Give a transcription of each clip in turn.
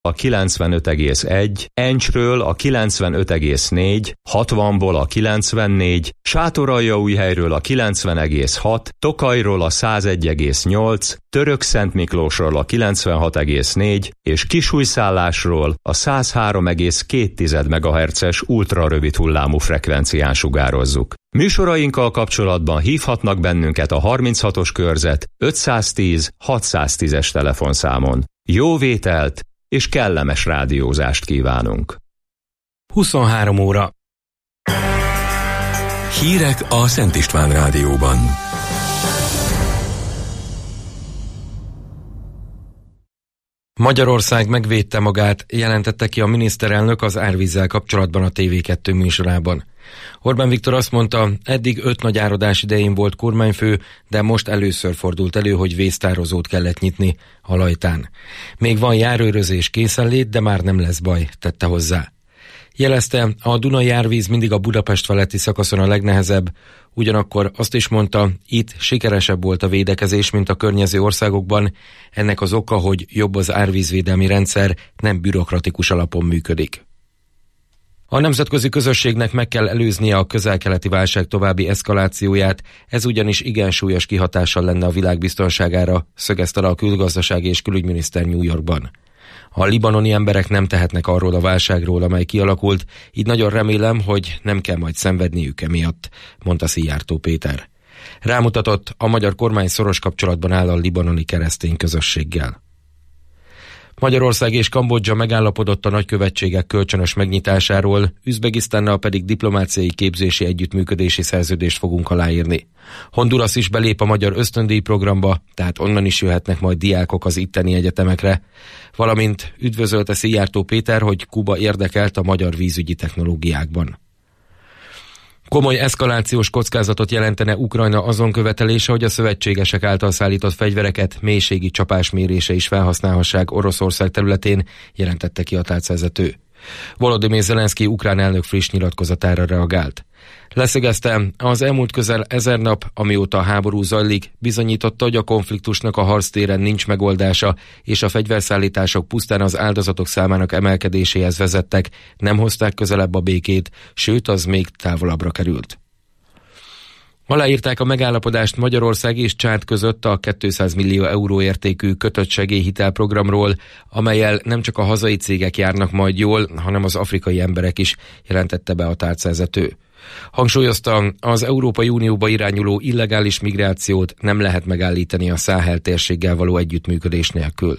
a 95,1, Encsről a 95,4, 60-ból a 94, Sátoraljaújhelyről a 90,6, Tokajról a 101,8, Törökszentmiklósról a 96,4 és Kisújszállásról a 103,2 MHz-es ultrarövid hullámú frekvencián sugározzuk. Műsorainkkal kapcsolatban hívhatnak bennünket a 36-os körzet 510 610-es telefonszámon. Jó vételt és kellemes rádiózást kívánunk. 23 óra. Hírek a Szent István Rádióban. Magyarország megvédte magát, jelentette ki a miniszterelnök az árvízzel kapcsolatban a TV2 műsorában. Orbán Viktor azt mondta, eddig 5 nagy áradás idején volt kormányfő, de most először fordult elő, hogy vésztározót kellett nyitni a Lajtán. Még van járőrözés készenlét, de már nem lesz baj, tette hozzá. Jelezte, a Dunai árvíz mindig a Budapest feletti szakaszon a legnehezebb, ugyanakkor azt is mondta, itt sikeresebb volt a védekezés, mint a környező országokban. Ennek az oka, hogy jobb az árvízvédelmi rendszer, nem bürokratikus alapon működik. A nemzetközi közösségnek meg kell előznie a közel-keleti válság további eszkalációját, ez ugyanis igen súlyos kihatással lenne a világ biztonságára, szögezte le a külgazdasági és külügyminiszter New Yorkban. A libanoni emberek nem tehetnek arról a válságról, amely kialakult, így nagyon remélem, hogy nem kell majd szenvedniük emiatt, mondta Szijjártó Péter. Rámutatott, a magyar kormány szoros kapcsolatban áll a libanoni keresztény közösséggel. Magyarország és Kambodzsa megállapodott a nagykövetségek kölcsönös megnyitásáról, Üzbegisztánnal pedig diplomáciai képzési együttműködési szerződést fogunk aláírni. Honduras is belép a magyar ösztöndíj programba, tehát onnan is jöhetnek majd diákok az itteni egyetemekre, valamint üdvözölte Szijjártó Péter, hogy Kuba érdekelt a magyar vízügyi technológiákban. Komoly eszkalációs kockázatot jelentene Ukrajna azon követelése, hogy a szövetségesek által szállított fegyvereket mélységi csapásmérése is felhasználhassák Oroszország területén, jelentette ki a tárcavezető. Volodymyr Zelenszky ukrán elnök friss nyilatkozatára reagált. Leszögezte, az elmúlt közel 1000 nap, amióta a háború zajlik, bizonyította, hogy a konfliktusnak a harctéren nincs megoldása, és a fegyverszállítások pusztán az áldozatok számának emelkedéséhez vezettek, nem hozták közelebb a békét, sőt, az még távolabbra került. Aláírták a megállapodást Magyarország és Csád között a 200 millió euró értékű kötött segélyhitelprogramról, amellyel nem csak a hazai cégek járnak majd jól, hanem az afrikai emberek is, jelentette be a tárcavezető. Hangsúlyozta, az Európai Unióba irányuló illegális migrációt nem lehet megállítani a Száhel térséggel való együttműködés nélkül.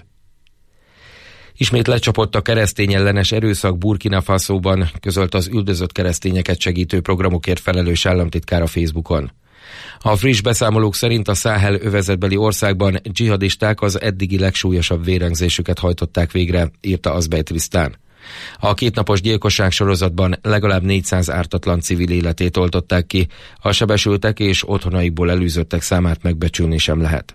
Ismét lecsapott a keresztényellenes erőszak Burkina Fasóban, közölt az üldözött keresztényeket segítő programokért felelős államtitkár a Facebookon. A friss beszámolók szerint a Száhel övezetbeli országban dzsihadisták az eddigi legsúlyosabb vérengzésüket hajtották végre, írta Azbej Trisztán. A kétnapos gyilkosság sorozatban legalább 400 ártatlan civil életét oltották ki, a sebesültek és otthonaikból elűzöttek számát megbecsülni sem lehet.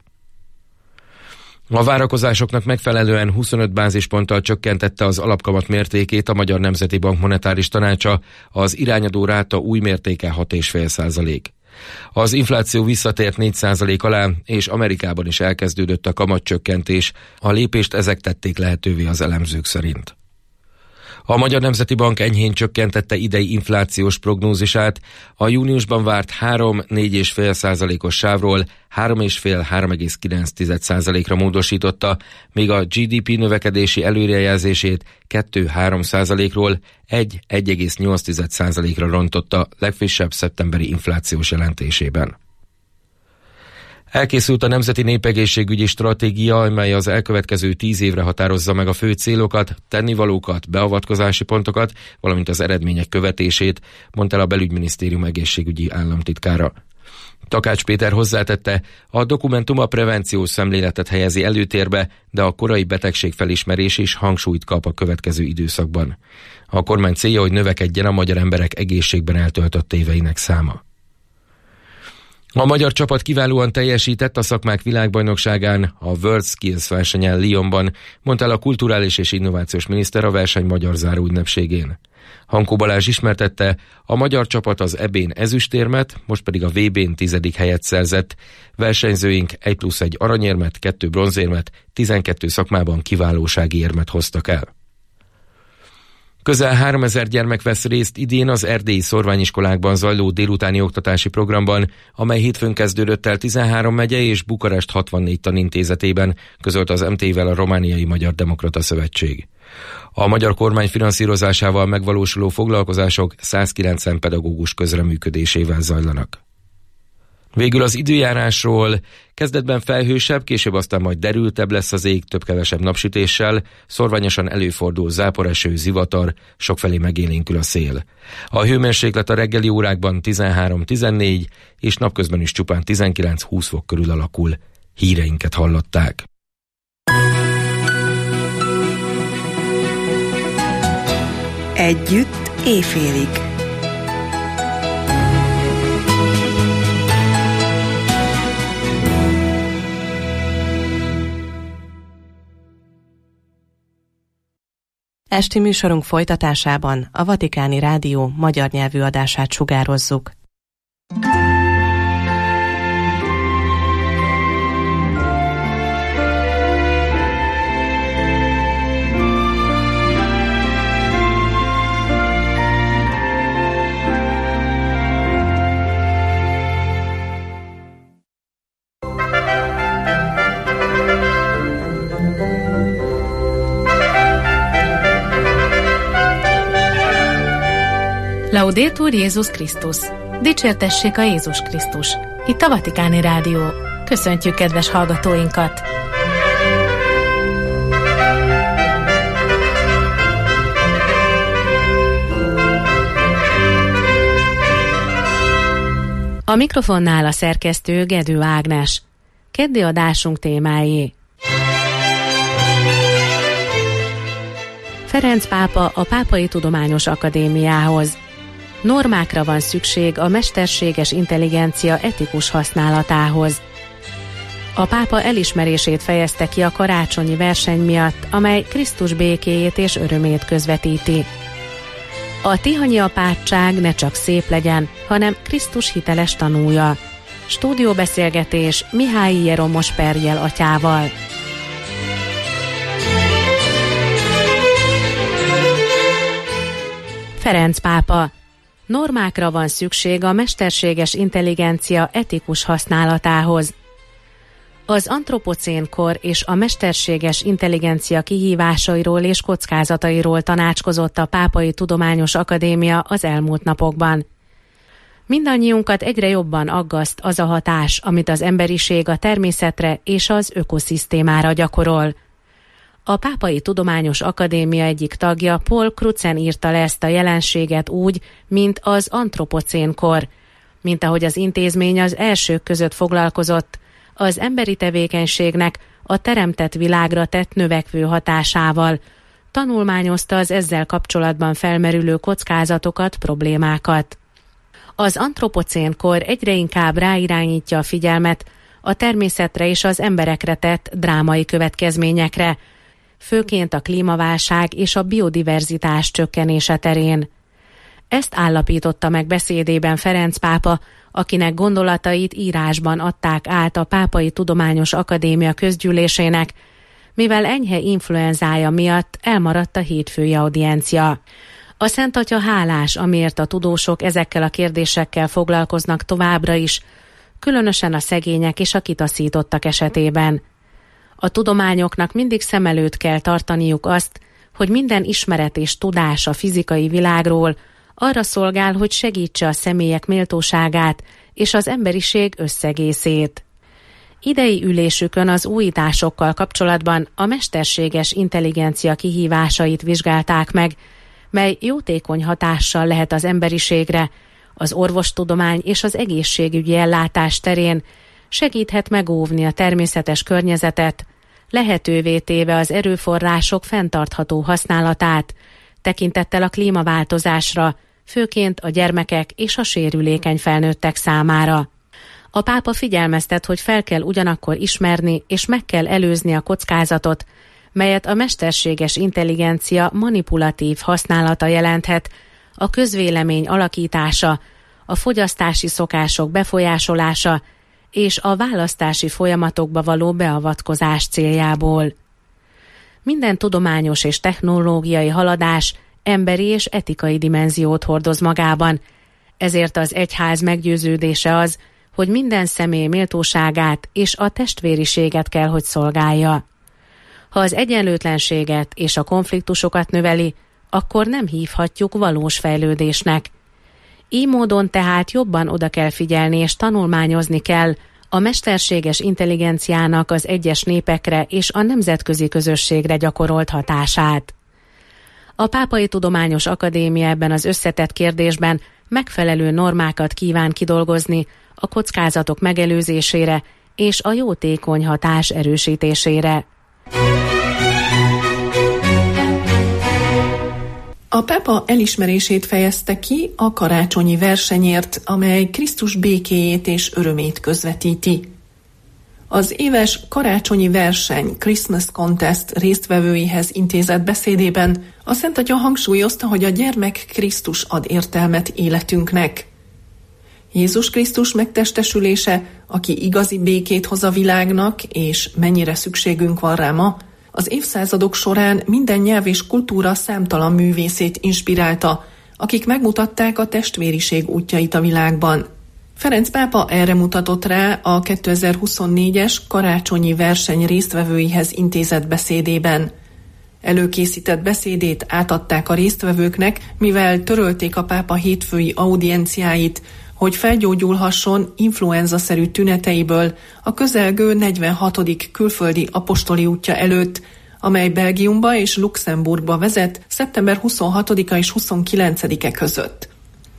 A várakozásoknak megfelelően 25 bázisponttal csökkentette az alapkamat mértékét a Magyar Nemzeti Bank monetáris tanácsa, az irányadó ráta új mértéke 6,5%. Az infláció visszatért 4% alá, és Amerikában is elkezdődött a kamatcsökkentés, a lépést ezek tették lehetővé az elemzők szerint. A Magyar Nemzeti Bank enyhén csökkentette idei inflációs prognózisát, a júniusban várt 3-4,5%-os sávról 3,5-3,9%-ra módosította, míg a GDP növekedési előrejelzését 2-3%-ról 1-1,8%-ra rontotta legfrissebb szeptemberi inflációs jelentésében. Elkészült a Nemzeti Népegészségügyi Stratégia, amely az elkövetkező 10 évre határozza meg a fő célokat, tennivalókat, beavatkozási pontokat, valamint az eredmények követését, mondta el a Belügyminisztérium egészségügyi államtitkára. Takács Péter hozzátette, a dokumentum a prevenciós szemléletet helyezi előtérbe, de a korai betegség felismerés is hangsúlyt kap a következő időszakban. A kormány célja, hogy növekedjen a magyar emberek egészségben eltöltött éveinek száma. A magyar csapat kiválóan teljesített a szakmák világbajnokságán, a World Skills versenyen Lyonban, mondta el a kulturális és innovációs miniszter a verseny magyar záróünnepségén. Hankó Balázs ismertette, a magyar csapat az EB-n ezüstérmet, most pedig a VB-n 10. helyet szerzett. Versenyzőink 1+1 aranyérmet, 2 bronzérmet, 12 szakmában kiválósági érmet hoztak el. Közel 3000 gyermek vesz részt idén az erdélyi szorványiskolákban zajló délutáni oktatási programban, amely hétfőn kezdődött el 13 megye és Bukarest 64 tanintézetében, közölt az MT-vel a Romániai Magyar Demokrata Szövetség. A magyar kormány finanszírozásával megvalósuló foglalkozások 190 pedagógus közreműködésével zajlanak. Végül az időjárásról: kezdetben felhősebb, később aztán majd derültebb lesz az ég, több-kevesebb napsütéssel, szorványosan előfordul záporeső, zivatar, sokfelé megélénkül a szél. A hőmérséklet a reggeli órákban 13-14, és napközben is csupán 19-20 fok körül alakul. Híreinket hallották. Együtt éjfélig. Esti műsorunk folytatásában a Vatikáni Rádió magyar nyelvű adását sugározzuk. Laudetur Jézus Krisztus! Dicsértessék a Jézus Krisztus! Itt a Vatikáni Rádió. Köszöntjük kedves hallgatóinkat! A mikrofonnál a szerkesztő Gedő Ágnes. Keddi adásunk témái: Ferenc pápa a Pápai Tudományos Akadémiához. Normákra van szükség a mesterséges intelligencia etikus használatához. A pápa elismerését fejezte ki a karácsonyi verseny miatt, amely Krisztus békéjét és örömét közvetíti. A tihanyi apátság ne csak szép legyen, hanem Krisztus hiteles tanúja. Stúdióbeszélgetés Mihályi Jeromos Perjel atyával. Ferenc pápa: normákra van szükség a mesterséges intelligencia etikus használatához. Az antropocén kor és a mesterséges intelligencia kihívásairól és kockázatairól tanácskozott a Pápai Tudományos Akadémia az elmúlt napokban. Mindannyiunkat egyre jobban aggaszt az a hatás, amit az emberiség a természetre és az ökoszisztémára gyakorol. A Pápai Tudományos Akadémia egyik tagja, Paul Crutzen írta le ezt a jelenséget úgy, mint az antropocén kor, mint ahogy az intézmény az elsők között foglalkozott az emberi tevékenységnek a teremtett világra tett növekvő hatásával, tanulmányozta az ezzel kapcsolatban felmerülő kockázatokat, problémákat. Az antropocén kor egyre inkább ráirányítja a figyelmet a természetre és az emberekre tett drámai következményekre, főként a klímaválság és a biodiverzitás csökkenése terén. Ezt állapította meg beszédében Ferenc pápa, akinek gondolatait írásban adták át a Pápai Tudományos Akadémia közgyűlésének, mivel enyhe influenzája miatt elmaradt a hétfői audiencia. A Szent Atya hálás, amiért a tudósok ezekkel a kérdésekkel foglalkoznak továbbra is, különösen a szegények és a kitaszítottak esetében. A tudományoknak mindig szem előtt kell tartaniuk azt, hogy minden ismeret és tudás a fizikai világról arra szolgál, hogy segítse a személyek méltóságát és az emberiség összegészét. Idei ülésükön az újításokkal kapcsolatban a mesterséges intelligencia kihívásait vizsgálták meg, mely jótékony hatással lehet az emberiségre, az orvostudomány és az egészségügyi ellátás terén, segíthet megóvni a természetes környezetet, lehetővé téve az erőforrások fenntartható használatát, tekintettel a klímaváltozásra, főként a gyermekek és a sérülékeny felnőttek számára. A pápa figyelmeztet, hogy fel kell ugyanakkor ismerni és meg kell előzni a kockázatot, melyet a mesterséges intelligencia manipulatív használata jelenthet, a közvélemény alakítása, a fogyasztási szokások befolyásolása és a választási folyamatokba való beavatkozás céljából. Minden tudományos és technológiai haladás emberi és etikai dimenziót hordoz magában. Ezért az egyház meggyőződése az, hogy minden személy méltóságát és a testvériséget kell, hogy szolgálja. Ha az egyenlőtlenséget és a konfliktusokat növeli, akkor nem hívhatjuk valós fejlődésnek. Így módon tehát jobban oda kell figyelni és tanulmányozni kell a mesterséges intelligenciának az egyes népekre és a nemzetközi közösségre gyakorolt hatását. A Pápai Tudományos Akadémia ebben az összetett kérdésben megfelelő normákat kíván kidolgozni a kockázatok megelőzésére és a jótékony hatás erősítésére. A pápa elismerését fejezte ki a karácsonyi versenyért, amely Krisztus békéjét és örömét közvetíti. Az éves karácsonyi verseny Christmas Contest résztvevőihez intézett beszédében a Szent Atya hangsúlyozta, hogy a gyermek Krisztus ad értelmet életünknek. Jézus Krisztus megtestesülése, aki igazi békét hoz a világnak, és mennyire szükségünk van rá ma, az évszázadok során minden nyelv és kultúra számtalan művészét inspirálta, akik megmutatták a testvériség útjait a világban. Ferenc pápa erre mutatott rá a 2024-es karácsonyi verseny résztvevőihez intézett beszédében. Előkészített beszédét átadták a résztvevőknek, mivel törölték a pápa hétfői audienciáit, hogy felgyógyulhasson influenza-szerű tüneteiből a közelgő 46. külföldi apostoli útja előtt, amely Belgiumba és Luxemburgba vezet szeptember 26-a és 29-e között.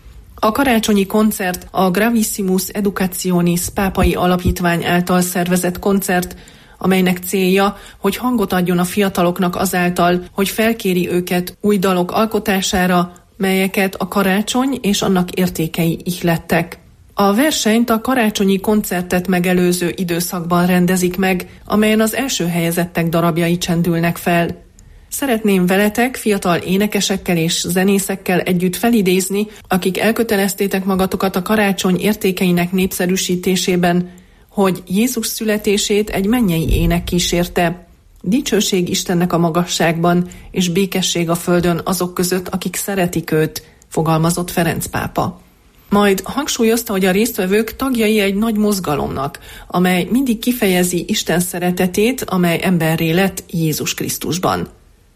A karácsonyi koncert a Gravissimus Educationis pápai alapítvány által szervezett koncert, amelynek célja, hogy hangot adjon a fiataloknak azáltal, hogy felkéri őket új dalok alkotására, melyeket a karácsony és annak értékei ihlettek. A versenyt a karácsonyi koncertet megelőző időszakban rendezik meg, amelyen az első helyezettek darabjai csendülnek fel. Szeretném veletek, fiatal énekesekkel és zenészekkel együtt felidézni, akik elköteleztétek magatokat a karácsony értékeinek népszerűsítésében, hogy Jézus születését egy mennyei ének kísérte. Dicsőség Istennek a magasságban, és békesség a földön azok között, akik szeretik őt, fogalmazott Ferenc pápa. Majd hangsúlyozta, hogy a résztvevők tagjai egy nagy mozgalomnak, amely mindig kifejezi Isten szeretetét, amely emberré lett Jézus Krisztusban.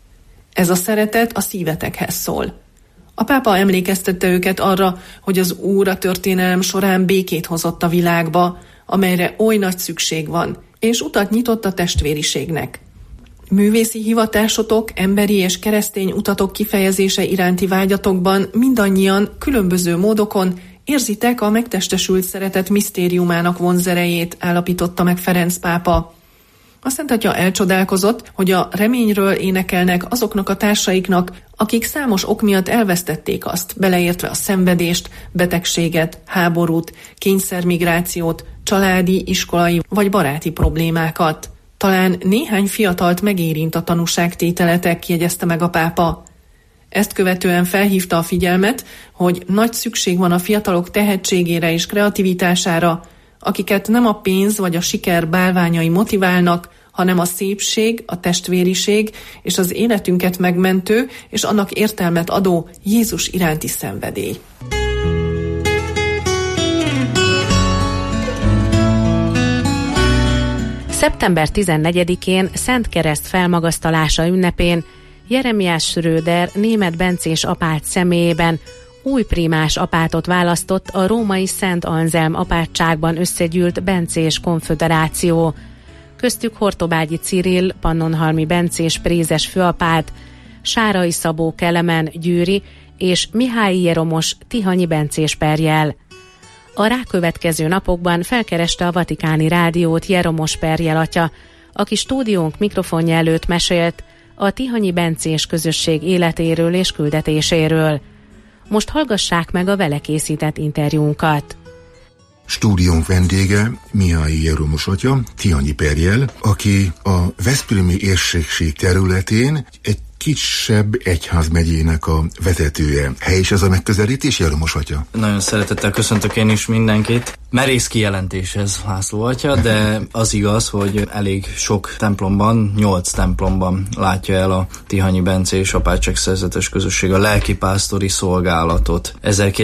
Ez a szeretet a szívetekhez szól. A pápa emlékeztette őket arra, hogy az Úr a történelem során békét hozott a világba, amelyre oly nagy szükség van, és utat nyitott a testvériségnek. Művészi hivatásotok, emberi és keresztény utatok kifejezése iránti vágyatokban mindannyian különböző módokon érzitek a megtestesült szeretet misztériumának vonzerejét, állapította meg Ferenc pápa. A Szent Atya elcsodálkozott, hogy a reményről énekelnek azoknak a társaiknak, akik számos ok miatt elvesztették azt, beleértve a szenvedést, betegséget, háborút, kényszermigrációt, családi, iskolai vagy baráti problémákat. Talán néhány fiatalt megérint a tanúságtételetek, jegyezte meg a pápa. Ezt követően felhívta a figyelmet, hogy nagy szükség van a fiatalok tehetségére és kreativitására, akiket nem a pénz vagy a siker bálványai motiválnak, hanem a szépség, a testvériség és az életünket megmentő és annak értelmet adó Jézus iránti szenvedély. Szeptember 14-én Szent Kereszt felmagasztalása ünnepén Jeremiás Schröder német bencés apát személyében új primás apátot választott a római Szent Anzelm apátságban összegyűlt bencés konföderáció. Köztük Hortobágyi Cirill, pannonhalmi bencés prézes főapát, Sárai Szabó Kelemen Győri és Mihály Jeromos tihanyi bencés perjel. A rákövetkező napokban felkereste a Vatikáni Rádiót Jeromos Perjel atya, aki stúdiónk mikrofonja előtt mesélt a tihanyi bencés közösség életéről és küldetéséről. Most hallgassák meg a vele készített interjúnkat. Stúdiónk vendége Mihály Jeromos atya, Tihanyi Perjel, aki a veszprémi érsek területén egy kisebb egyházmegyének a vezetője. Helyes ez a megközelítés, Jeromos atya? Nagyon szeretettel köszöntök én is mindenkit. merész kijelentéshez, László atya, de az igaz, hogy elég sok templomban, 8 templomban látja el a Tihanyi Bencés Apátság Szerzetes Közösség a lelkipásztori szolgálatot.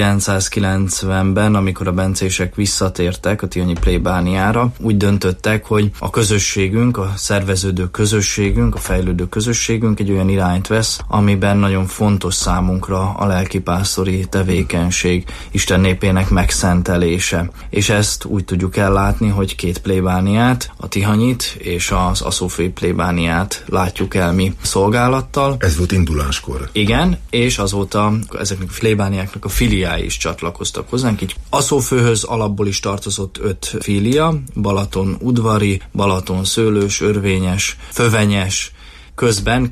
1990-ben, amikor a bencések visszatértek a tihanyi plébániára, úgy döntöttek, hogy a közösségünk, a szerveződő közösségünk, a fejlődő közösségünk egy olyan irányt vesz, amiben nagyon fontos számunkra a lelkipásztori tevékenység, Isten népének megszentelése. És ezt úgy tudjuk ellátni, hogy 2 plébániát, a Tihanyit és az Aszófői plébániát látjuk el mi szolgálattal. Ez volt induláskor. Igen, és azóta ezeknek a plébániáknak a filiái is csatlakoztak hozzánk. Így Aszófőhöz alapból is tartozott 5 filia, Balaton udvari, Balaton szőlős, örvényes, fövenyes. Közben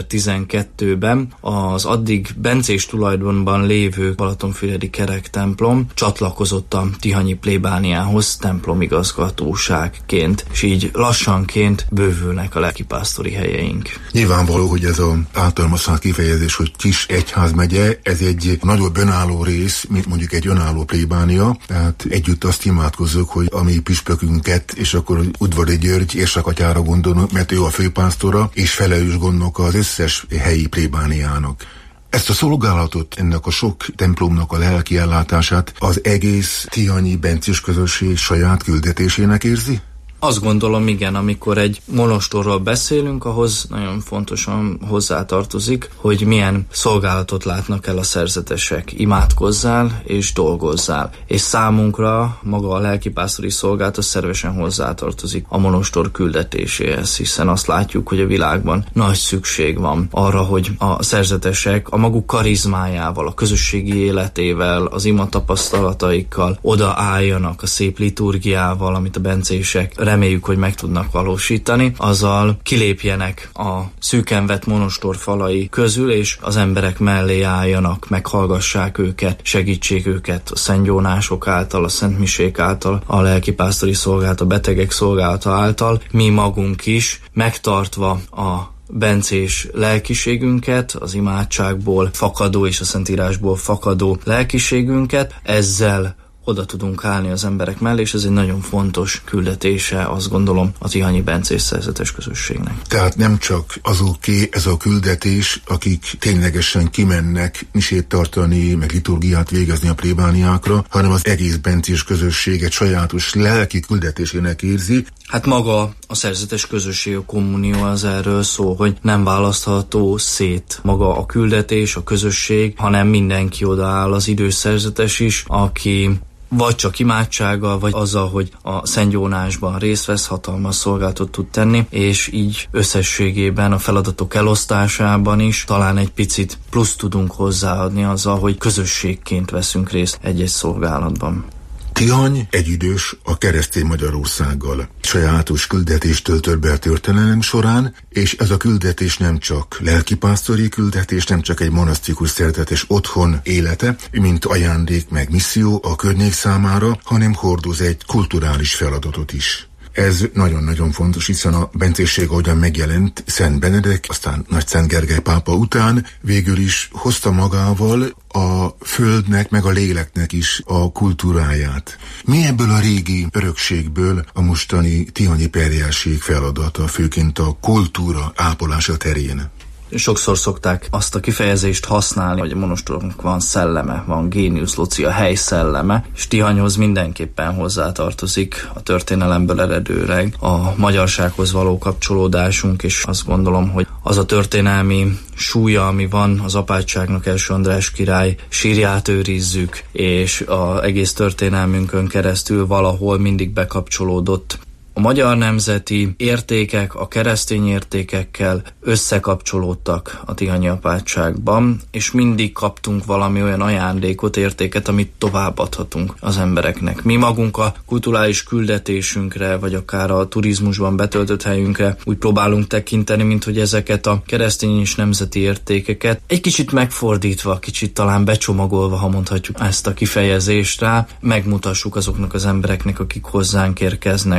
2012-ben az addig bencés tulajdonban lévő Balatonfüredi kerek templom csatlakozott a tihanyi plébániához templomigazgatóságként, és így lassanként bővülnek a lelkipásztori helyeink. Nyilvánvaló, hogy ez az általam használt kifejezés, hogy kis egyházmegye, ez egy nagyobb önálló rész, mint mondjuk egy önálló plébánia, tehát együtt azt imádkozzuk, hogy a mi püspökünket, és akkor Udvari György érsakatyára gondolunk, mert ő a főpásztora, és felelős gondok az összes helyi plébániának. Ezt a szolgálatot, ennek a sok templomnak a lelki ellátását az egész tihanyi bencés közösség saját küldetésének érzi? Azt gondolom, igen, amikor egy monostorról beszélünk, ahhoz nagyon fontosan hozzátartozik, hogy milyen szolgálatot látnak el a szerzetesek. Imádkozzál és dolgozzál. És számunkra maga a lelkipásztori szolgálat szervesen hozzátartozik a monostor küldetéséhez, hiszen azt látjuk, hogy a világban nagy szükség van arra, hogy a szerzetesek a maguk karizmájával, a közösségi életével, az ima tapasztalataikkal odaálljanak a szép liturgiával, amit a bencések reméljük, hogy meg tudnak valósítani, azzal kilépjenek a szűken vett monostor falai közül, és az emberek mellé álljanak, meghallgassák őket, segítsék őket a szentgyónások által, a szentmisék által, a lelkipásztori szolgálat, a betegek szolgálata által, mi magunk is megtartva a bencés lelkiségünket, az imádságból fakadó és a Szentírásból fakadó lelkiségünket, ezzel oda tudunk állni az emberek mellé, és ez egy nagyon fontos küldetése, azt gondolom, a tihanyi bencés szerzetes közösségnek. Tehát nem csak azoké ez a küldetés, akik ténylegesen kimennek misét tartani, meg liturgiát végezni a plébániákra, hanem az egész bencés közösség egy sajátos lelki küldetésének érzi. Hát maga a szerzetes közösség, a kommunió az erről szól, hogy nem választható szét maga a küldetés, a közösség, hanem mindenki odaáll, az idős szerzetes is, aki vagy csak imádsággal, vagy azzal, hogy a szentgyónásban részt vesz, hatalmas szolgálatot tud tenni, és így összességében a feladatok elosztásában is talán egy picit plusz tudunk hozzáadni azzal, hogy közösségként veszünk részt egy-egy szolgálatban. Tihany egyidős a keresztény Magyarországgal. Sajátos küldetést töltött be a történelem során, és ez a küldetés nem csak lelkipásztori küldetés, nem csak egy monasztikus szerzetes otthon élete, mint ajándék meg misszió a környék számára, hanem hordoz egy kulturális feladatot is. Ez nagyon-nagyon fontos, hiszen a bencésség, ahogyan megjelent Szent Benedek, aztán Nagy Szent Gergely pápa után végül is hozta magával a földnek, meg a léleknek is a kultúráját. Mi ebből a régi örökségből a mostani tihanyi perjelség feladata, főként a kultúra ápolása terén? Sokszor szokták azt a kifejezést használni, hogy a monostornak van szelleme, van génius loci, a hely szelleme, és Tihanyhoz mindenképpen hozzátartozik a történelemből eredőleg a magyarsághoz való kapcsolódásunk, és azt gondolom, hogy az a történelmi súlya, ami van az apátságnak, első András király sírját őrizzük, és az egész történelmünkön keresztül valahol mindig bekapcsolódott a magyar nemzeti értékek a keresztény értékekkel összekapcsolódtak a tihanyi apátságban, és mindig kaptunk valami olyan ajándékot, értéket, amit továbbadhatunk az embereknek. Mi magunk a kulturális küldetésünkre, vagy akár a turizmusban betöltött helyünkre úgy próbálunk tekinteni, mint hogy ezeket a keresztény és nemzeti értékeket egy kicsit megfordítva, kicsit talán becsomagolva, ha mondhatjuk ezt a kifejezést rá, megmutassuk azoknak az embereknek, akik hozzánk érkeznek, akiknek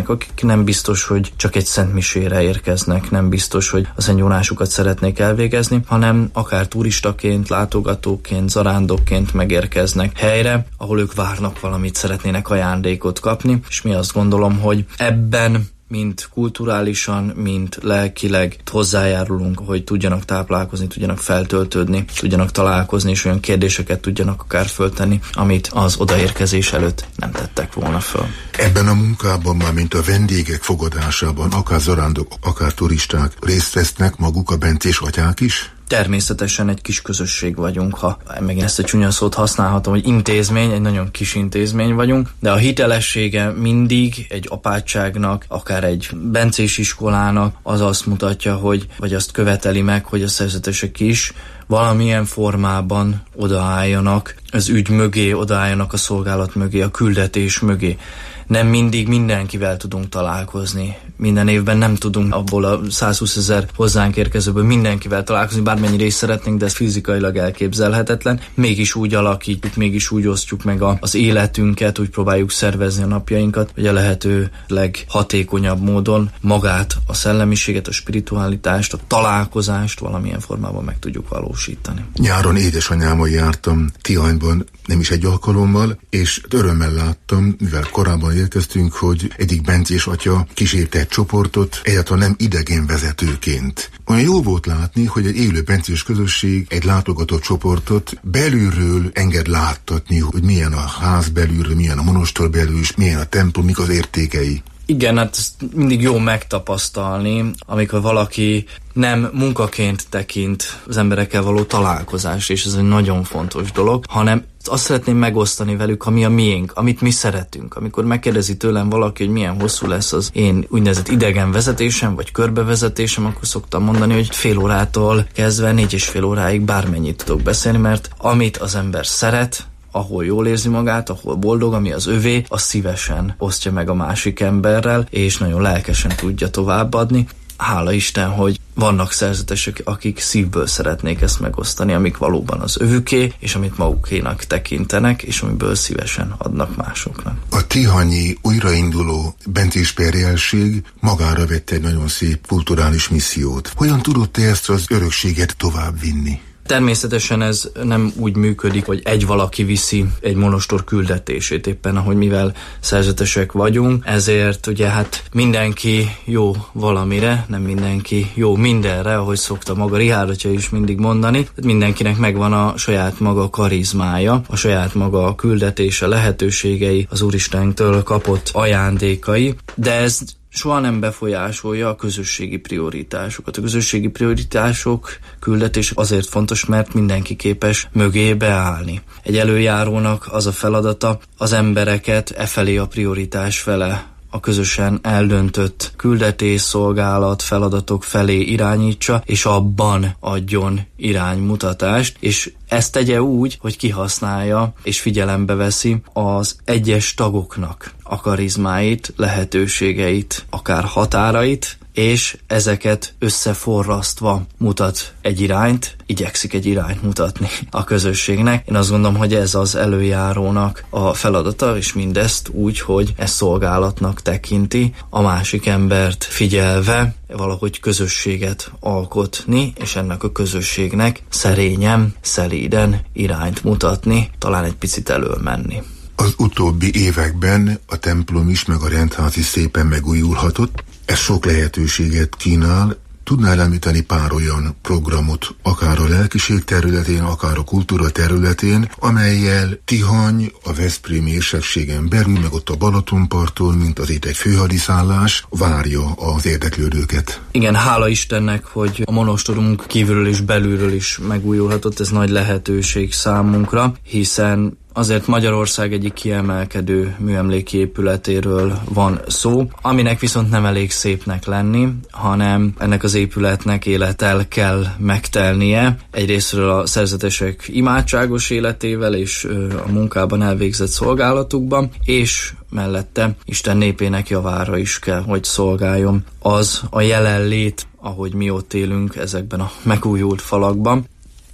nem biztos, hogy csak egy szentmisére érkeznek, nem biztos, hogy a szentgyónásukat szeretnék elvégezni, hanem akár turistaként, látogatóként, zarándokként megérkeznek helyre, ahol ők várnak valamit, szeretnének ajándékot kapni, és mi azt gondolom, hogy ebben mind kulturálisan, mind lelkileg hozzájárulunk, hogy tudjanak táplálkozni, tudjanak feltöltődni, tudjanak találkozni, és olyan kérdéseket tudjanak akár föltenni, amit az odaérkezés előtt nem tettek volna föl. Ebben a munkában, már mint a vendégek fogadásában, akár zarándok, akár turisták részt vesznek maguk a bencés atyák is? Természetesen egy kis közösség vagyunk, ha megint ezt a csúnya szót használhatom, hogy intézmény, egy nagyon kis intézmény vagyunk, de a hitelessége mindig egy apátságnak, akár egy bencés iskolának az azt mutatja, hogy, vagy azt követeli meg, hogy a szerzetesek is valamilyen formában odaálljanak az ügy mögé, odaálljanak a szolgálat mögé, a küldetés mögé. Nem mindig mindenkivel tudunk találkozni. Minden évben nem tudunk abból a 120 000 hozzánk érkezőből mindenkivel találkozni, bármennyire is szeretnénk, de ez fizikailag elképzelhetetlen. Mégis úgy alakítjuk, mégis úgy osztjuk meg az életünket, úgy próbáljuk szervezni a napjainkat, hogy a lehető leghatékonyabb módon magát, a szellemiséget, a spiritualitást, a találkozást valamilyen formában meg tudjuk valósítani. Nyáron édesanyámmal jártam Tihanyban, nem is egy alkalommal, és örömmel láttam, mivel korábban érkeztünk, hogy egyik bencés atya kísérte egy csoportot, egyáltalán nem idegen vezetőként. Olyan jó volt látni, hogy egy élő bencés közösség egy látogató csoportot belülről enged láttatni, hogy milyen a ház belülről, milyen a monostor belül, és milyen a templom, mik az értékei. Igen, hát ezt mindig jó megtapasztalni, amikor valaki nem munkaként tekint az emberekkel való találkozást, és ez egy nagyon fontos dolog, hanem azt szeretném megosztani velük, ami a miénk, amit mi szeretünk. Amikor megkérdezi tőlem valaki, hogy milyen hosszú lesz az én úgynevezett idegen vezetésem, vagy körbevezetésem, akkor szoktam mondani, hogy fél órától kezdve 4,5 óráig bármennyit tudok beszélni, mert amit az ember szeret, ahol jól érzi magát, ahol boldog, ami az övé, az szívesen osztja meg a másik emberrel, és nagyon lelkesen tudja továbbadni. Hála Isten, hogy vannak szerzetesek, akik szívből szeretnék ezt megosztani, amik valóban az övüké, és amit magukénak tekintenek, és amiből szívesen adnak másoknak. A tihanyi újrainduló bencés perjelség magára vette egy nagyon szép kulturális missziót. Hogyan tudott ezt az örökséget továbbvinni? Természetesen ez nem úgy működik, hogy egy valaki viszi egy monostor küldetését, éppen ahogy mivel szerzetesek vagyunk, ezért ugye hát mindenki jó valamire, nem mindenki jó mindenre, ahogy szokta maga Richárd atya is mindig mondani. Mindenkinek megvan a saját maga karizmája, a saját maga küldetése, lehetőségei, az Úristentől kapott ajándékai, de ez soha nem befolyásolja a közösségi prioritásokat. A közösségi prioritások, küldetések azért fontos, mert mindenki képes mögé beállni. Egy előjárónak az a feladata, az embereket efelé, a prioritás fele, a közösen eldöntött küldetés, szolgálat, feladatok felé irányítsa, és abban adjon iránymutatást, és ezt tegye úgy, hogy kihasználja és figyelembe veszi az egyes tagoknak a karizmáit, lehetőségeit, akár határait, és ezeket összeforrasztva mutat egy irányt, igyekszik egy irányt mutatni a közösségnek. Én azt gondolom, hogy ez az előjárónak a feladata, és mindezt úgy, hogy ezt szolgálatnak tekinti, a másik embert figyelve valahogy közösséget alkotni, és ennek a közösségnek szerényen, szelíden irányt mutatni, talán egy picit elől menni. Az utóbbi években a templom is, meg a rendház is szépen megújulhatott. Ez sok lehetőséget kínál. Tudnál említeni pár olyan programot, akár a lelkiség területén, akár a kultúra területén, amellyel Tihany, a veszprémi érsekségen belül, meg ott a Balatonparton, mint az itt egy főhadiszállás, várja az érdeklődőket. Igen, hála Istennek, hogy a monostorunk kívülről és belülről is megújulhatott, ez nagy lehetőség számunkra, hiszen azért Magyarország egyik kiemelkedő műemléki épületéről van szó, aminek viszont nem elég szépnek lenni, hanem ennek az épületnek élettel kell megtelnie. Egyrésztről a szerzetesek imádságos életével és a munkában elvégzett szolgálatukban, és mellette Isten népének javára is kell, hogy szolgáljon az a jelenlét, ahogy mi ott élünk ezekben a megújult falakban.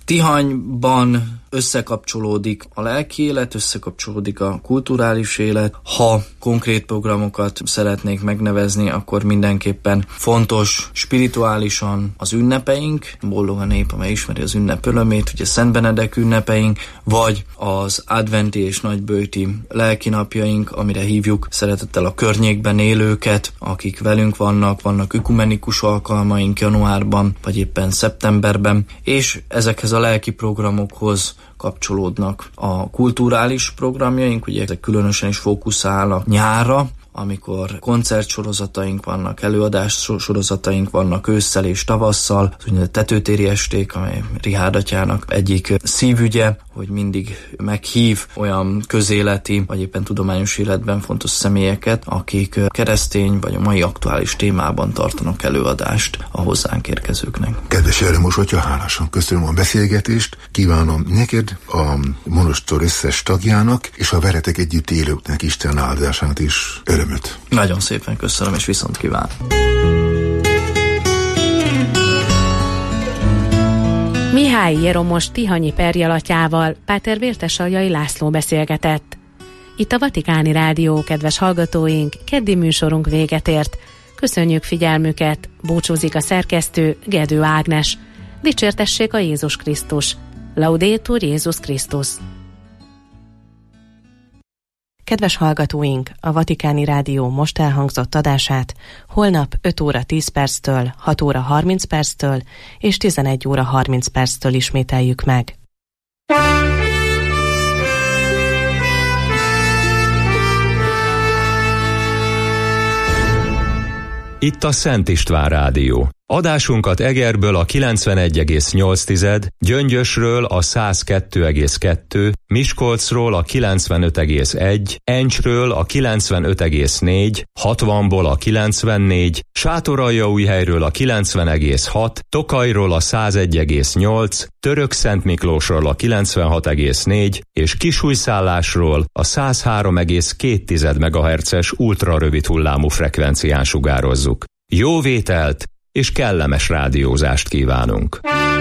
Tihanyban összekapcsolódik a lelki élet, összekapcsolódik a kulturális élet. Ha konkrét programokat szeretnék megnevezni, akkor mindenképpen fontos spirituálisan az ünnepeink, boldog a nép, amely ismeri az ünnep örömét, ugye Szent Benedek ünnepeink, vagy az adventi és nagyböjti lelkinapjaink, amire hívjuk szeretettel a környékben élőket, akik velünk vannak ökumenikus alkalmaink januárban, vagy éppen szeptemberben, és ezekhez a lelki programokhoz kapcsolódnak a kulturális programjaink, ugye ezek különösen is fókuszálnak nyárra, amikor koncertsorozataink vannak, előadás sorozataink vannak ősszel és tavasszal, az úgynevezett tetőtéri esték, amely Richárd atyának egyik szívügye, hogy mindig meghív olyan közéleti, vagy éppen tudományos életben fontos személyeket, akik keresztény vagy a mai aktuális témában tartanak előadást a hozzánk érkezőknek. Kedves Jeromos atya, hálásan köszönöm a beszélgetést, kívánom neked, a monostor összes tagjának, és a veletek együtt élőknek Isten áldását is, örömöt. Nagyon szépen köszönöm, és viszont kívánom. Mihály Jeromos tihanyi perjalatjával Páter Vértesaljai László beszélgetett. Itt a Vatikáni Rádió, kedves hallgatóink, keddi műsorunk véget ért. Köszönjük figyelmüket, búcsúzik a szerkesztő Gedő Ágnes. Dicsértessék a Jézus Krisztus. Laudetur Jézus Krisztus. Kedves hallgatóink, a Vatikáni Rádió most elhangzott adását holnap 5 óra 10 perctől, 6 óra 30 perctől és 11 óra 30 perctől ismételjük meg. Itt a Szent István Rádió. Adásunkat Egerből a 91,8, Gyöngyösről a 102,2, Miskolcról a 95,1, Encsről a 95,4, 60-ból a 94, Sátoraljaújhelyről a 90,6, Tokajról a 101,8, Törökszentmiklósról a 96,4 és Kisújszállásról a 103,2 MHz-es ultrarövid hullámú frekvencián sugározzuk. Jó vételt és kellemes rádiózást kívánunk!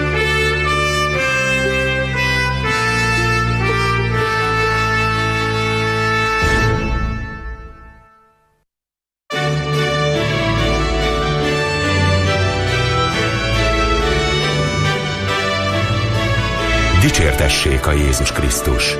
Dicsértessék a Jézus Krisztus!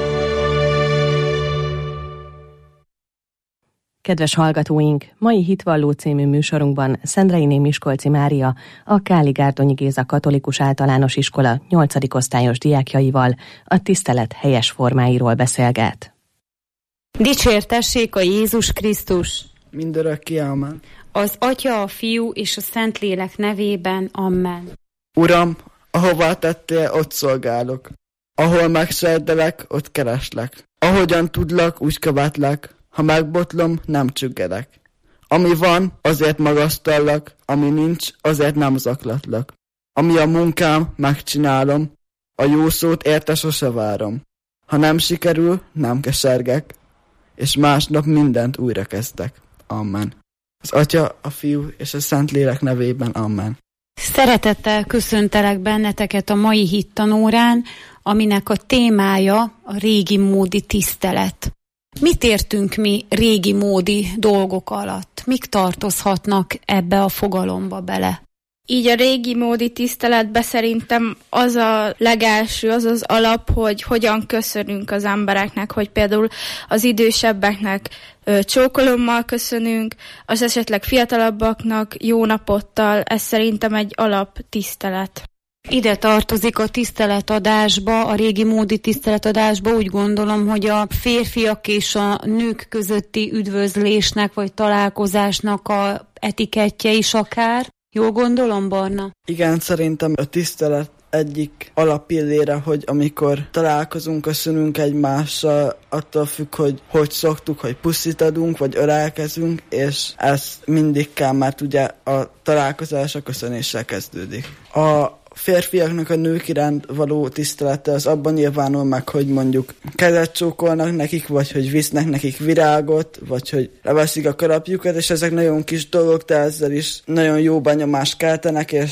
Kedves hallgatóink, mai Hitvalló című műsorunkban Szendreiné Miskolci Mária, a Káli-Gárdonyi Géza Katolikus Általános Iskola 8. osztályos diákjaival a tisztelet helyes formáiról beszélget. Dicsértessék a Jézus Krisztus! Mindörökké, amen. Az Atya, a Fiú és a Szentlélek nevében, amen. Uram, ahová tettél, ott szolgálok. Ahol megsejdelek, ott kereslek. Ahogyan tudlak, úgy követlek. Ha megbotlom, nem csüggedek. Ami van, azért magasztallak, ami nincs, azért nem zaklatlak. Ami a munkám, megcsinálom, a jó szót érte sose várom. Ha nem sikerül, nem kesergek, és másnap mindent újra kezdek. Amen. Az Atya, a Fiú és a Szentlélek nevében, amen. Szeretettel köszöntelek benneteket a mai hittanórán, aminek a témája a régi módi tisztelet. Mit értünk mi régi módi dolgok alatt? Mik tartozhatnak ebbe a fogalomba bele? Így a régi módi tiszteletbe szerintem az a legelső, az az alap, hogy hogyan köszönünk az embereknek, hogy például az idősebbeknek csókolommal köszönünk, az esetleg fiatalabbaknak jó napottal, ez szerintem egy alap tisztelet. Ide tartozik a tiszteletadásba, a régi módi tiszteletadásba, úgy gondolom, hogy a férfiak és a nők közötti üdvözlésnek vagy találkozásnak a etikettje is akár. Jól gondolom, Barna? Igen, szerintem a tisztelet egyik alappillére, hogy amikor találkozunk, köszönünk egymással, attól függ, hogy szoktuk, hogy puszit adunk, vagy ölelkezünk, és ez mindig kell, mert ugye a találkozás a köszönéssel kezdődik. A férfiaknak a nők iránt való tisztelete az abban nyilvánul meg, hogy mondjuk kezet csókolnak nekik, vagy hogy visznek nekik virágot, vagy hogy leveszik a kalapjukat, és ezek nagyon kis dolgok, de ezzel is nagyon jó benyomást keltenek, és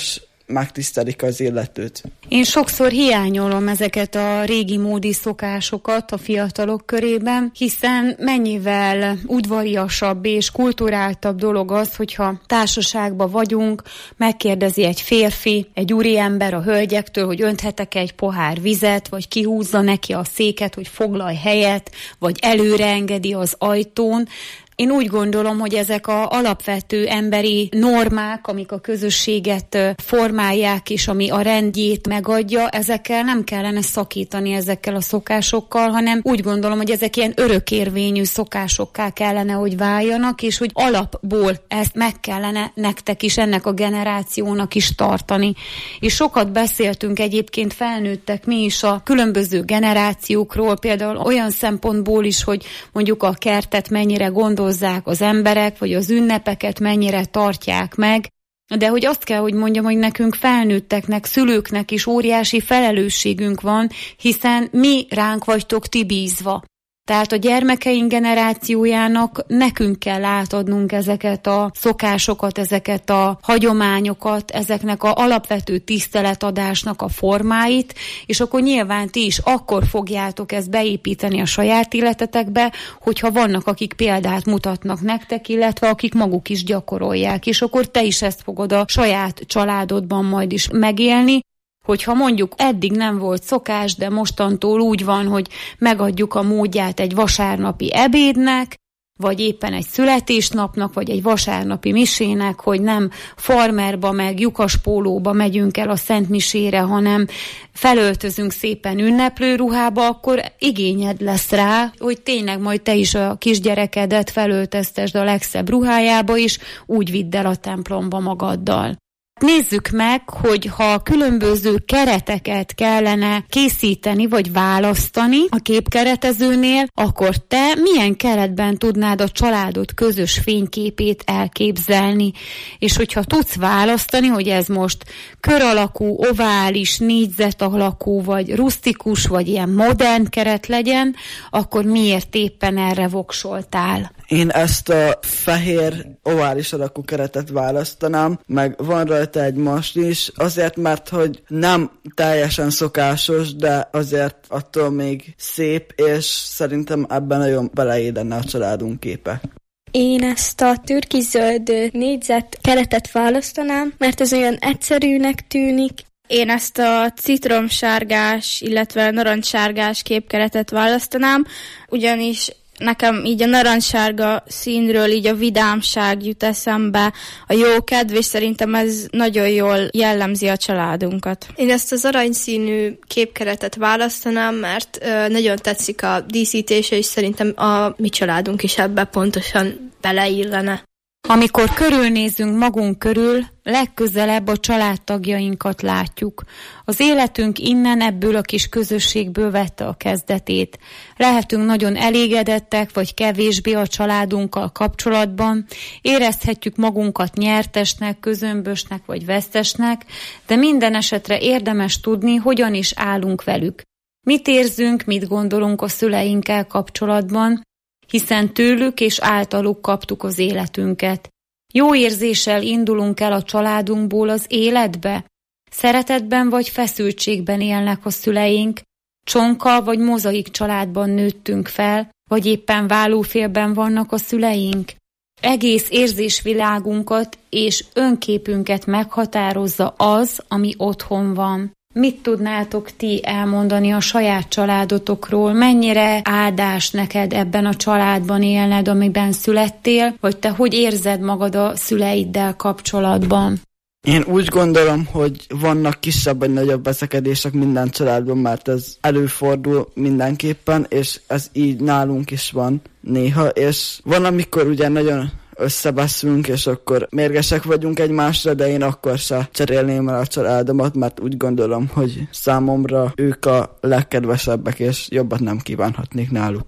megtisztelik az illetőt. Én sokszor hiányolom ezeket a régi módi szokásokat a fiatalok körében, hiszen mennyivel udvariasabb és kulturáltabb dolog az, hogyha társaságban vagyunk, megkérdezi egy férfi, egy úriember a hölgyektől, hogy önthetek egy pohár vizet, vagy kihúzza neki a széket, hogy foglalj helyet, vagy előre engedi az ajtón. Én úgy gondolom, hogy ezek az alapvető emberi normák, amik a közösséget formálják, és ami a rendjét megadja, ezekkel nem kellene szakítani ezekkel a szokásokkal, hanem úgy gondolom, hogy ezek ilyen örökérvényű szokásokká kellene, hogy váljanak, és hogy alapból ezt meg kellene nektek is, ennek a generációnak is tartani. És sokat beszéltünk egyébként felnőttek mi is a különböző generációkról, például olyan szempontból is, hogy mondjuk a kertet mennyire gondol az emberek, vagy az ünnepeket mennyire tartják meg, de hogy azt kell, hogy mondjam, hogy nekünk felnőtteknek, szülőknek is óriási felelősségünk van, hiszen mi ránk vagytok ti bízva. Tehát a gyermekeink generációjának nekünk kell átadnunk ezeket a szokásokat, ezeket a hagyományokat, ezeknek az alapvető tiszteletadásnak a formáit, és akkor nyilván ti is akkor fogjátok ezt beépíteni a saját életetekbe, hogyha vannak, akik példát mutatnak nektek, illetve akik maguk is gyakorolják, és akkor te is ezt fogod a saját családodban majd is megélni, hogyha mondjuk eddig nem volt szokás, de mostantól úgy van, hogy megadjuk a módját egy vasárnapi ebédnek, vagy éppen egy születésnapnak, vagy egy vasárnapi misének, hogy nem farmerba meg lyukaspólóba megyünk el a Szent Misére, hanem felöltözünk szépen ünneplőruhába, akkor igényed lesz rá, hogy tényleg majd te is a kisgyerekedet felöltöztesd a legszebb ruhájába is, úgy vidd el a templomba magaddal. Nézzük meg, hogy ha különböző kereteket kellene készíteni, vagy választani a képkeretezőnél, akkor te milyen keretben tudnád a családod közös fényképét elképzelni? És hogyha tudsz választani, hogy ez most kör alakú, ovális, négyzet alakú, vagy rusztikus, vagy ilyen modern keret legyen, akkor miért éppen erre voksoltál? Én ezt a fehér ovális alakú keretet választanám, meg van rajta egy mast is, azért, mert hogy nem teljesen szokásos, de azért attól még szép, és szerintem ebben nagyon beleédenne a családunk képe. Én ezt a türkizöld négyzet keretet választanám, mert ez olyan egyszerűnek tűnik. Én ezt a citromsárgás, illetve narancssárgás képkeretet választanám, ugyanis nekem így a narancssárga színről így a vidámság jut eszembe, a jókedv, és szerintem ez nagyon jól jellemzi a családunkat. Én ezt az aranyszínű képkeretet választanám, mert nagyon tetszik a díszítése, és szerintem a mi családunk is ebbe pontosan beleillene. Amikor körülnézünk magunk körül, legközelebb a családtagjainkat látjuk. Az életünk innen, ebből a kis közösségből vette a kezdetét. Lehetünk nagyon elégedettek, vagy kevésbé a családunkkal kapcsolatban, érezhetjük magunkat nyertesnek, közömbösnek, vagy vesztesnek, de minden esetre érdemes tudni, hogyan is állunk velük. Mit érzünk, mit gondolunk a szüleinkkel kapcsolatban, hiszen tőlük és általuk kaptuk az életünket. Jó érzéssel indulunk el a családunkból az életbe? Szeretetben vagy feszültségben élnek a szüleink? Csonka vagy mozaik családban nőttünk fel, vagy éppen válófélben vannak a szüleink? Egész érzésvilágunkat és önképünket meghatározza az, ami otthon van. Mit tudnátok ti elmondani a saját családotokról? Mennyire áldás neked ebben a családban élned, amiben születtél, vagy te hogy érzed magad a szüleiddel kapcsolatban? Én úgy gondolom, hogy vannak kisebb vagy nagyobb veszekedések minden családban, mert ez előfordul mindenképpen, és ez így nálunk is van néha, és van, amikor ugye nagyon összebeszünk, és akkor mérgesek vagyunk egymásra, de én akkor se cserélném el a családomat, mert úgy gondolom, hogy számomra ők a legkedvesebbek, és jobbat nem kívánhatnék náluk.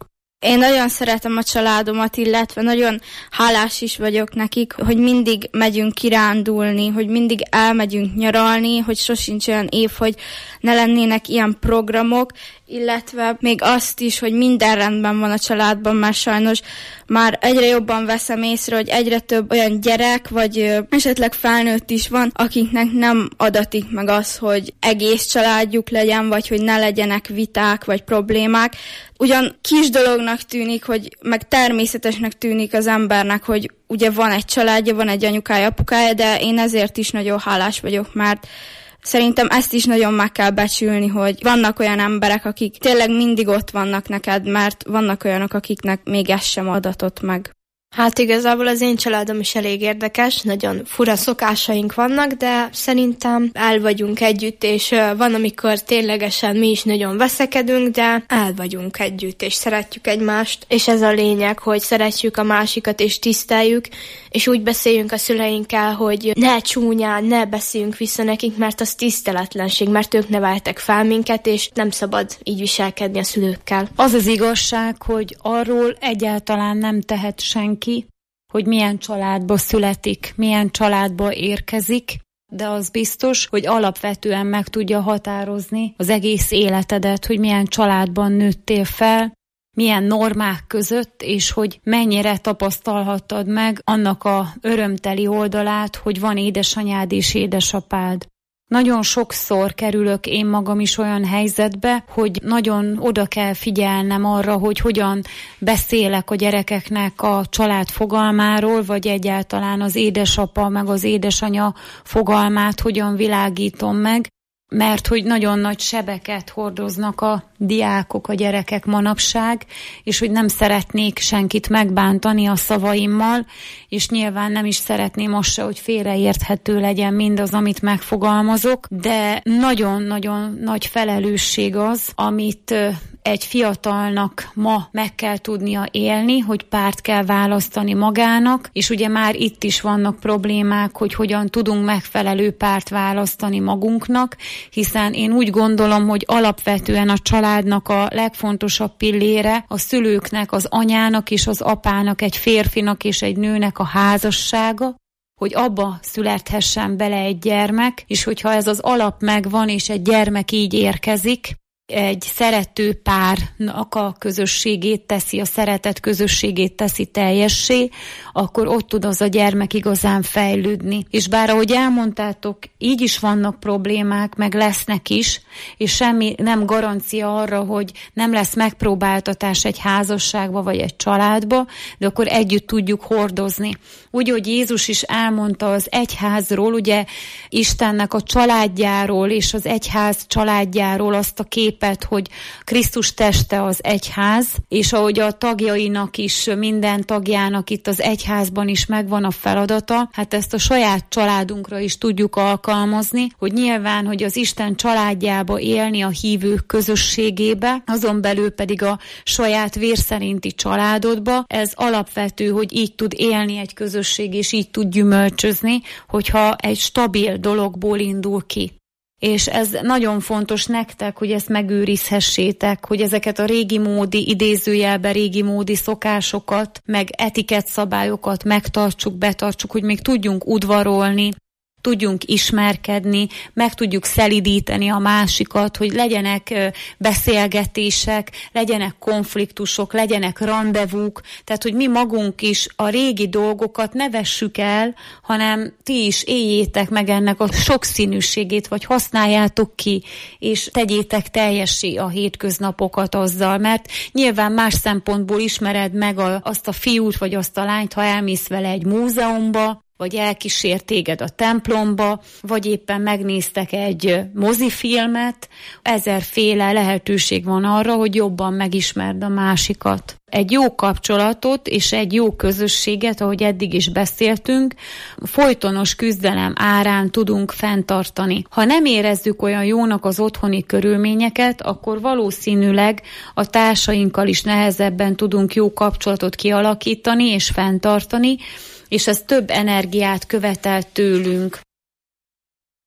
Én nagyon szeretem a családomat, illetve nagyon hálás is vagyok nekik, hogy mindig megyünk kirándulni, hogy mindig elmegyünk nyaralni, hogy sosincs olyan év, hogy ne lennének ilyen programok, illetve még azt is, hogy minden rendben van a családban, mert sajnos már egyre jobban veszem észre, hogy egyre több olyan gyerek, vagy esetleg felnőtt is van, akiknek nem adatik meg az, hogy egész családjuk legyen, vagy hogy ne legyenek viták, vagy problémák. Ugyan kis dolognak tűnik, hogy meg természetesnek tűnik az embernek, hogy ugye van egy családja, van egy anyukája, apukája, de én ezért is nagyon hálás vagyok, mert szerintem ezt is nagyon meg kell becsülni, hogy vannak olyan emberek, akik tényleg mindig ott vannak neked, mert vannak olyanok, akiknek még ez sem adatott meg. Hát igazából az én családom is elég érdekes, nagyon fura szokásaink vannak, de szerintem el vagyunk együtt, és van, amikor ténylegesen mi is nagyon veszekedünk, de el vagyunk együtt, és szeretjük egymást, és ez a lényeg, hogy szeretjük a másikat, és tiszteljük, és úgy beszéljünk a szüleinkkel, hogy ne csúnyán, ne beszéljünk vissza nekik, mert az tiszteletlenség, mert ők neveltek fel minket, és nem szabad így viselkedni a szülőkkel. Az az igazság, hogy arról egyáltalán nem tehet senki, hogy milyen családba születik, milyen családba érkezik, de az biztos, hogy alapvetően meg tudja határozni az egész életedet, hogy milyen családban nőttél fel, milyen normák között, és hogy mennyire tapasztalhattad meg annak a örömteli oldalát, hogy van édesanyád és édesapád. Nagyon sokszor kerülök én magam is olyan helyzetbe, hogy nagyon oda kell figyelnem arra, hogy hogyan beszélek a gyerekeknek a család fogalmáról, vagy egyáltalán az édesapa meg az édesanya fogalmát hogyan világítom meg, mert hogy nagyon nagy sebeket hordoznak a diákok, a gyerekek manapság, és hogy nem szeretnék senkit megbántani a szavaimmal, és nyilván nem is szeretném azt se, hogy félreérthető legyen mindaz, amit megfogalmazok, de nagyon-nagyon nagy felelősség az, amit egy fiatalnak ma meg kell tudnia élni, hogy párt kell választani magának, és ugye már itt is vannak problémák, hogy hogyan tudunk megfelelő párt választani magunknak, hiszen én úgy gondolom, hogy alapvetően a családnak a legfontosabb pillére a szülőknek, az anyának és az apának, egy férfinak és egy nőnek a házassága, hogy abba születhessen bele egy gyermek, és hogyha ez az alap megvan, és egy gyermek így érkezik, egy szerető párnak a közösségét teszi, a szeretet közösségét teszi teljessé, akkor ott tud az a gyermek igazán fejlődni. És bár ahogy elmondtátok, így is vannak problémák, meg lesznek is, és semmi nem garancia arra, hogy nem lesz megpróbáltatás egy házasságba vagy egy családba, de akkor együtt tudjuk hordozni. Úgy, hogy Jézus is elmondta az egyházról, ugye Istennek a családjáról és az egyház családjáról azt a képet, hogy Krisztus teste az egyház, és ahogy a tagjainak is, minden tagjának itt az egyházban is megvan a feladata, hát ezt a saját családunkra is tudjuk alkalmazni, hogy nyilván, hogy az Isten családjába élni, a hívők közösségébe, azon belül pedig a saját vérszerinti családodba, ez alapvető, hogy így tud élni egy közösség, és így tud gyümölcsözni, hogyha egy stabil dologból indul ki. És ez nagyon fontos nektek, hogy ezt megőrizhessétek, hogy ezeket a régi módi, idézőjelben régi módi szokásokat, meg etikettszabályokat megtartsuk, betartsuk, hogy még tudjunk udvarolni, tudjunk ismerkedni, meg tudjuk szelidíteni a másikat, hogy legyenek beszélgetések, legyenek konfliktusok, legyenek randevúk, tehát hogy mi magunk is a régi dolgokat ne vessük el, hanem ti is éljétek meg ennek a sokszínűségét, vagy használjátok ki, és tegyétek teljessé a hétköznapokat azzal, mert nyilván más szempontból ismered meg azt a fiút, vagy azt a lányt, ha elmész vele egy múzeumba, vagy elkísér téged a templomba, vagy éppen megnéztek egy mozifilmet, ezerféle lehetőség van arra, hogy jobban megismerd a másikat. Egy jó kapcsolatot és egy jó közösséget, ahogy eddig is beszéltünk, folytonos küzdelem árán tudunk fenntartani. Ha nem érezzük olyan jónak az otthoni körülményeket, akkor valószínűleg a társainkkal is nehezebben tudunk jó kapcsolatot kialakítani és fenntartani, és ez több energiát követel tőlünk.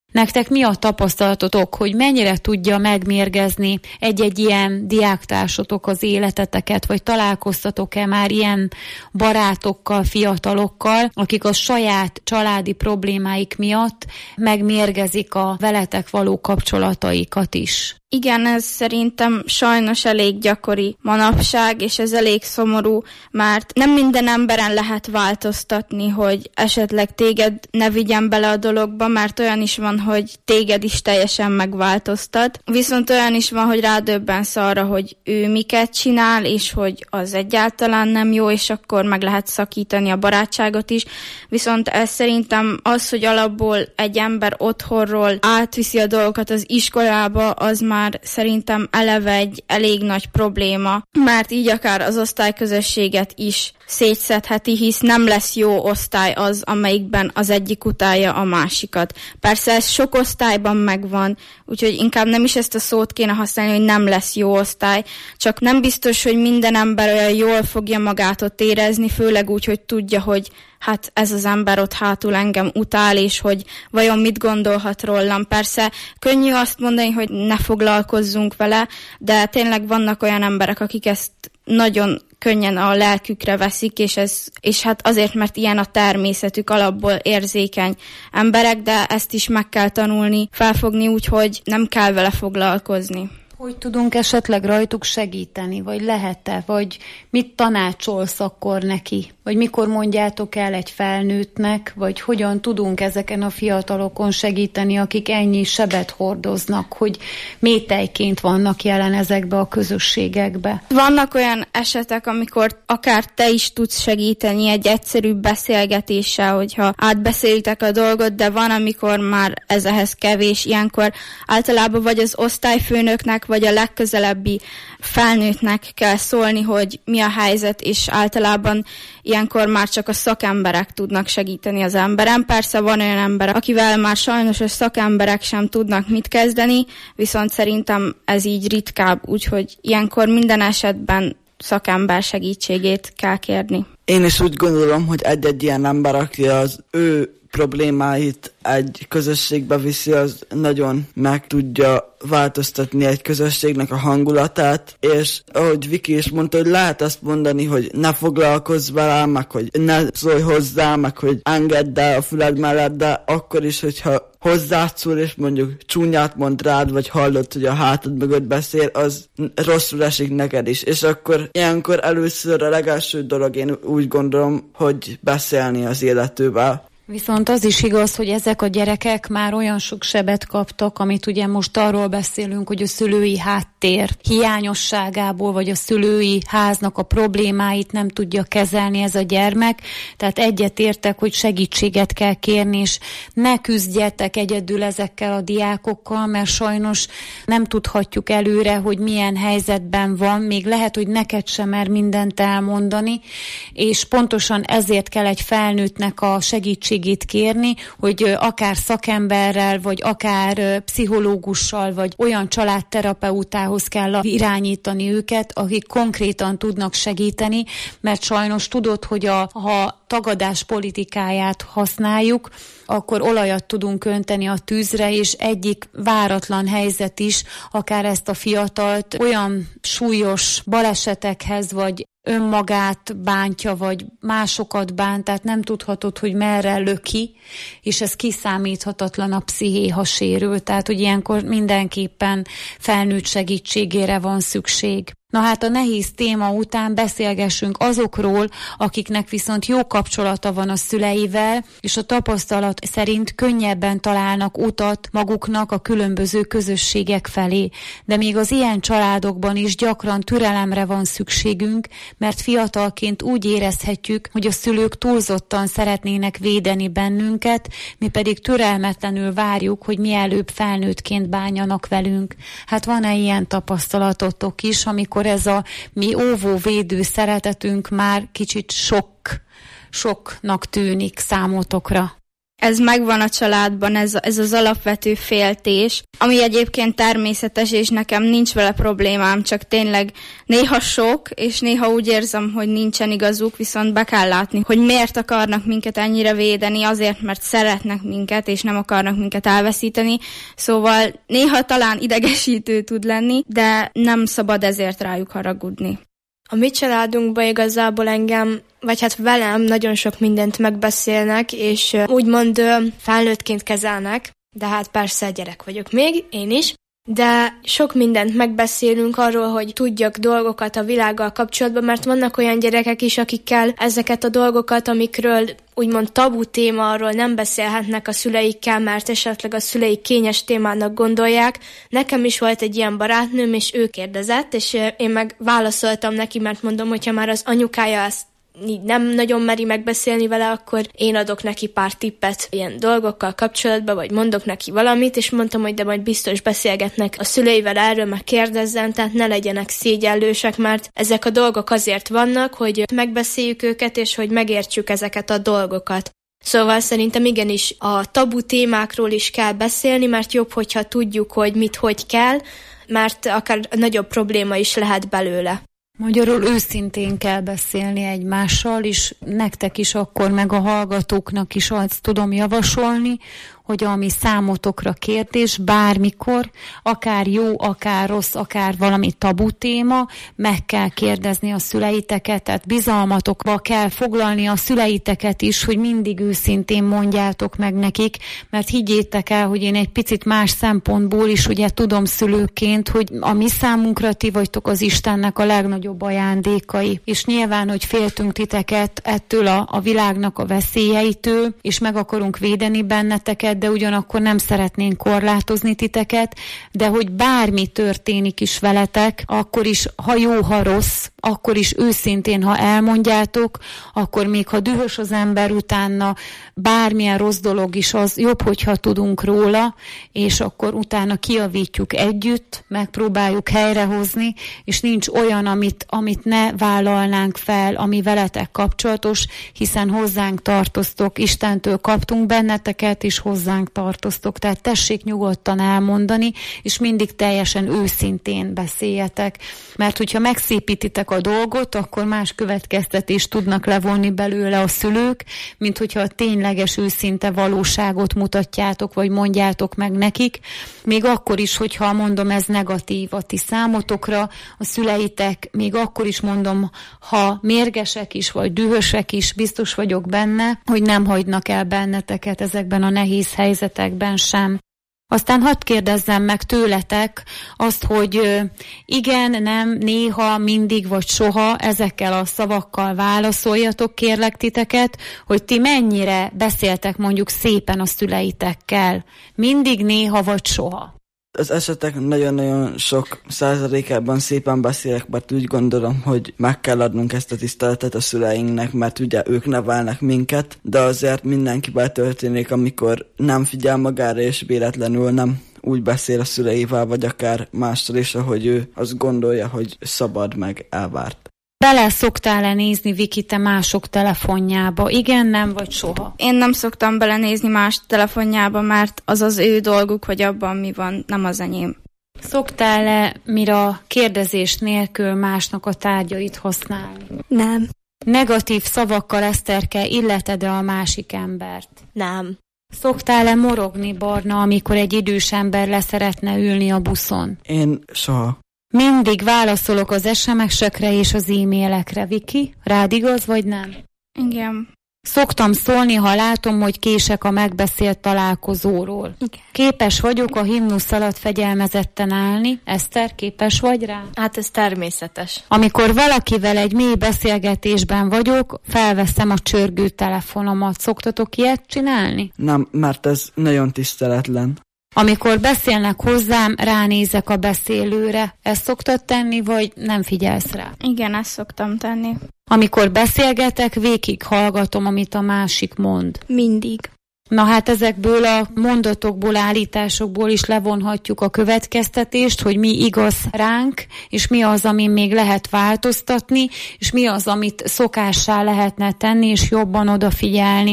Nektek mi a tapasztalatotok, hogy mennyire tudja megmérgezni egy-egy ilyen diáktársatok az életeteket, vagy találkoztatok-e már ilyen barátokkal, fiatalokkal, akik a saját családi problémáik miatt megmérgezik a veletek való kapcsolataikat is? Igen, ez szerintem sajnos elég gyakori manapság, és ez elég szomorú, mert nem minden emberen lehet változtatni, hogy esetleg téged ne vigyen bele a dologba, mert olyan is van, hogy téged is teljesen megváltoztat. Viszont olyan is van, hogy rádöbbensz arra, hogy ő miket csinál, és hogy az egyáltalán nem jó, és akkor meg lehet szakítani a barátságot is. Viszont ez szerintem az, hogy alapból egy ember otthonról átviszi a dolgokat az iskolába, az már szerintem eleve egy elég nagy probléma, mert így akár az osztályközösséget is szétszedheti, hisz nem lesz jó osztály az, amelyikben az egyik utálja a másikat. Persze ez sok osztályban megvan, úgyhogy inkább nem is ezt a szót kéne használni, hogy nem lesz jó osztály, csak nem biztos, hogy minden ember olyan jól fogja magát ott érezni, főleg úgy, hogy tudja, hogy hát ez az ember ott hátul engem utál, és hogy vajon mit gondolhat rólam. Persze könnyű azt mondani, hogy ne foglalkozzunk vele, de tényleg vannak olyan emberek, akik ezt nagyon könnyen a lelkükre veszik, és hát azért, mert ilyen a természetük, alapból érzékeny emberek, de ezt is meg kell tanulni, felfogni úgy, hogy nem kell vele foglalkozni. Hogy tudunk esetleg rajtuk segíteni, vagy lehet-e, vagy mit tanácsolsz akkor neki? Vagy mikor mondjátok el egy felnőttnek, vagy hogyan tudunk ezeken a fiatalokon segíteni, akik ennyi sebet hordoznak, hogy métejként vannak jelen ezekbe a közösségekbe? Vannak olyan esetek, amikor akár te is tudsz segíteni egy egyszerű beszélgetéssel, hogyha átbeszélitek a dolgot, de van, amikor már ez ehhez kevés. Ilyenkor általában vagy az osztályfőnöknek, vagy a legközelebbi felnőttnek kell szólni, hogy mi a helyzet, és általában ilyenkor már csak a szakemberek tudnak segíteni az emberen. Persze van olyan ember, akivel már sajnos a szakemberek sem tudnak mit kezdeni, viszont szerintem ez így ritkább, úgyhogy ilyenkor minden esetben szakember segítségét kell kérni. Én is úgy gondolom, hogy egy-egy ilyen ember, aki az ő problémáit egy közösségbe viszi, az nagyon meg tudja változtatni egy közösségnek a hangulatát, és ahogy Viki is mondta, hogy lehet azt mondani, hogy ne foglalkozz vele, meg hogy ne szólj hozzá, meg hogy engedd el a füled mellett, de akkor is, hogyha hozzád szól, és mondjuk csúnyát mond rád, vagy hallod, hogy a hátad mögött beszél, az rosszul esik neked is. És akkor ilyenkor először a legelső dolog, én úgy gondolom, hogy beszélni az illetővel. Viszont az is igaz, hogy ezek a gyerekek már olyan sok sebet kaptak, amit ugye most arról beszélünk, hogy a szülői háttér hiányosságából, vagy a szülői háznak a problémáit nem tudja kezelni ez a gyermek. Tehát egyetértek, hogy segítséget kell kérni, és ne küzdjetek egyedül ezekkel a diákokkal, mert sajnos nem tudhatjuk előre, hogy milyen helyzetben van. Még lehet, hogy neked sem mer mindent elmondani, és pontosan ezért kell egy felnőttnek a segítségét kérni, hogy akár szakemberrel, vagy akár pszichológussal, vagy olyan családterapeutához kell irányítani őket, akik konkrétan tudnak segíteni, mert sajnos tudod, hogy ha tagadás politikáját használjuk, akkor olajat tudunk önteni a tűzre, és egyik váratlan helyzet is akár ezt a fiatalt olyan súlyos balesetekhez, vagy önmagát bántja, vagy másokat bánt, tehát nem tudhatod, hogy merre löki, és ez kiszámíthatatlan a psziché, ha sérül, tehát hogy ilyenkor mindenképpen felnőtt segítségére van szükség. Na hát a nehéz téma után beszélgessünk azokról, akiknek viszont jó kapcsolata van a szüleivel, és a tapasztalat szerint könnyebben találnak utat maguknak a különböző közösségek felé. De még az ilyen családokban is gyakran türelemre van szükségünk, mert fiatalként úgy érezhetjük, hogy a szülők túlzottan szeretnének védeni bennünket, mi pedig türelmetlenül várjuk, hogy mielőbb felnőttként bánjanak velünk. Hát van-e ilyen tapasztalatotok is, amikor ez a mi óvó-védő szeretetünk már kicsit soknak tűnik számotokra? Ez megvan a családban, ez az alapvető féltés, ami egyébként természetes, és nekem nincs vele problémám, csak tényleg néha sok, és néha úgy érzem, hogy nincsen igazuk, viszont be kell látni, hogy miért akarnak minket ennyire védeni, azért, mert szeretnek minket, és nem akarnak minket elveszíteni. Szóval néha talán idegesítő tud lenni, de nem szabad ezért rájuk haragudni. A mi családunkban igazából engem, vagy hát velem nagyon sok mindent megbeszélnek, és úgymond felnőttként kezelnek, de hát persze gyerek vagyok még, én is. De sok mindent megbeszélünk arról, hogy tudjak dolgokat a világgal kapcsolatban, mert vannak olyan gyerekek is, akikkel ezeket a dolgokat, amikről úgymond tabu téma, arról nem beszélhetnek a szüleikkel, mert esetleg a szüleik kényes témának gondolják. Nekem is volt egy ilyen barátnőm, és ő kérdezett, és én meg válaszoltam neki, mert mondom, hogyha már az anyukája ezt így nem nagyon meri megbeszélni vele, akkor én adok neki pár tippet ilyen dolgokkal kapcsolatban, vagy mondok neki valamit, és mondtam, hogy de majd biztos beszélgetnek a szüleivel erről, meg kérdezzen, tehát ne legyenek szégyellősek, mert ezek a dolgok azért vannak, hogy megbeszéljük őket, és hogy megértsük ezeket a dolgokat. Szóval szerintem igenis a tabu témákról is kell beszélni, mert jobb, hogyha tudjuk, hogy mit, hogy kell, mert akár nagyobb probléma is lehet belőle. Magyarul őszintén kell beszélni egymással, és nektek is akkor, meg a hallgatóknak is azt tudom javasolni, hogy ami számotokra kérdés, bármikor, akár jó, akár rossz, akár valami tabu téma, meg kell kérdezni a szüleiteket, tehát bizalmatokba kell foglalni a szüleiteket is, hogy mindig őszintén mondjátok meg nekik, mert higgyétek el, hogy én egy picit más szempontból is ugye tudom szülőként, hogy a mi számunkra ti vagytok az Istennek a legnagyobb ajándékai, és nyilván, hogy féltünk titeket ettől a világnak a veszélyeitől, és meg akarunk védeni benneteket, de ugyanakkor nem szeretnénk korlátozni titeket, de hogy bármi történik is veletek, akkor is, ha jó, ha rossz, akkor is őszintén, ha elmondjátok, akkor még ha dühös az ember utána, bármilyen rossz dolog is, az jobb, hogyha tudunk róla, és akkor utána kijavítjuk együtt, megpróbáljuk helyrehozni, és nincs olyan, amit ne vállalnánk fel, ami veletek kapcsolatos, hiszen hozzánk tartoztok, Istentől kaptunk benneteket, és hozzánk tartoztok. Tehát tessék nyugodtan elmondani, és mindig teljesen őszintén beszéljetek. Mert hogyha megszépítitek a dolgot, akkor más következtetést tudnak levonni belőle a szülők, mint hogyha a tényleges őszinte valóságot mutatjátok, vagy mondjátok meg nekik. Még akkor is, hogyha mondom, ez negatív a ti számotokra, a szüleitek, még akkor is mondom, ha mérgesek is, vagy dühösek is, biztos vagyok benne, hogy nem hagynak el benneteket ezekben a nehéz helyzetekben sem. Aztán hadd kérdezzem meg tőletek azt, hogy igen, nem, néha, mindig vagy soha ezekkel a szavakkal válaszoljatok, kérlek titeket, hogy ti mennyire beszéltek mondjuk szépen a szüleitekkel. Mindig, néha vagy soha. Az esetek nagyon-nagyon sok százalékában szépen beszélek, mert úgy gondolom, hogy meg kell adnunk ezt a tiszteletet a szüleinknek, mert ugye ők nevelnek minket, de azért mindenkivel történik, amikor nem figyel magára, és véletlenül nem úgy beszél a szüleivel, vagy akár mással is, ahogy ő azt gondolja, hogy szabad meg elvárt. Bele szoktál-e nézni, Viki, te mások telefonjába? Igen, nem, vagy soha? Én nem szoktam belenézni más telefonjába, mert az az ő dolguk, hogy abban mi van, nem az enyém. Szoktál-e mire kérdezés nélkül másnak a tárgyait használni? Nem. Negatív szavakkal, Eszterke, illeted-e a másik embert? Nem. Szoktál-e morogni, Barna, amikor egy idős ember leszeretne ülni a buszon? Én soha. Mindig válaszolok az SMS-ekre és az e-mailekre, Viki. Rád igaz, vagy nem? Igen. Szoktam szólni, ha látom, hogy kések a megbeszélt találkozóról. Igen. Képes vagyok a himnusz alatt fegyelmezetten állni. Eszter, képes vagy rá? Hát ez természetes. Amikor valakivel egy mély beszélgetésben vagyok, felveszem a csörgő telefonomat. Szoktatok ilyet csinálni? Nem, mert ez nagyon tiszteletlen. Amikor beszélnek hozzám, ránézek a beszélőre. Ezt szoktad tenni, vagy nem figyelsz rá? Igen, ezt szoktam tenni. Amikor beszélgetek, végig hallgatom, amit a másik mond. Mindig. Na hát ezekből a mondatokból, állításokból is levonhatjuk a következtetést, hogy mi igaz ránk, és mi az, amin még lehet változtatni, és mi az, amit szokássá lehetne tenni, és jobban odafigyelni.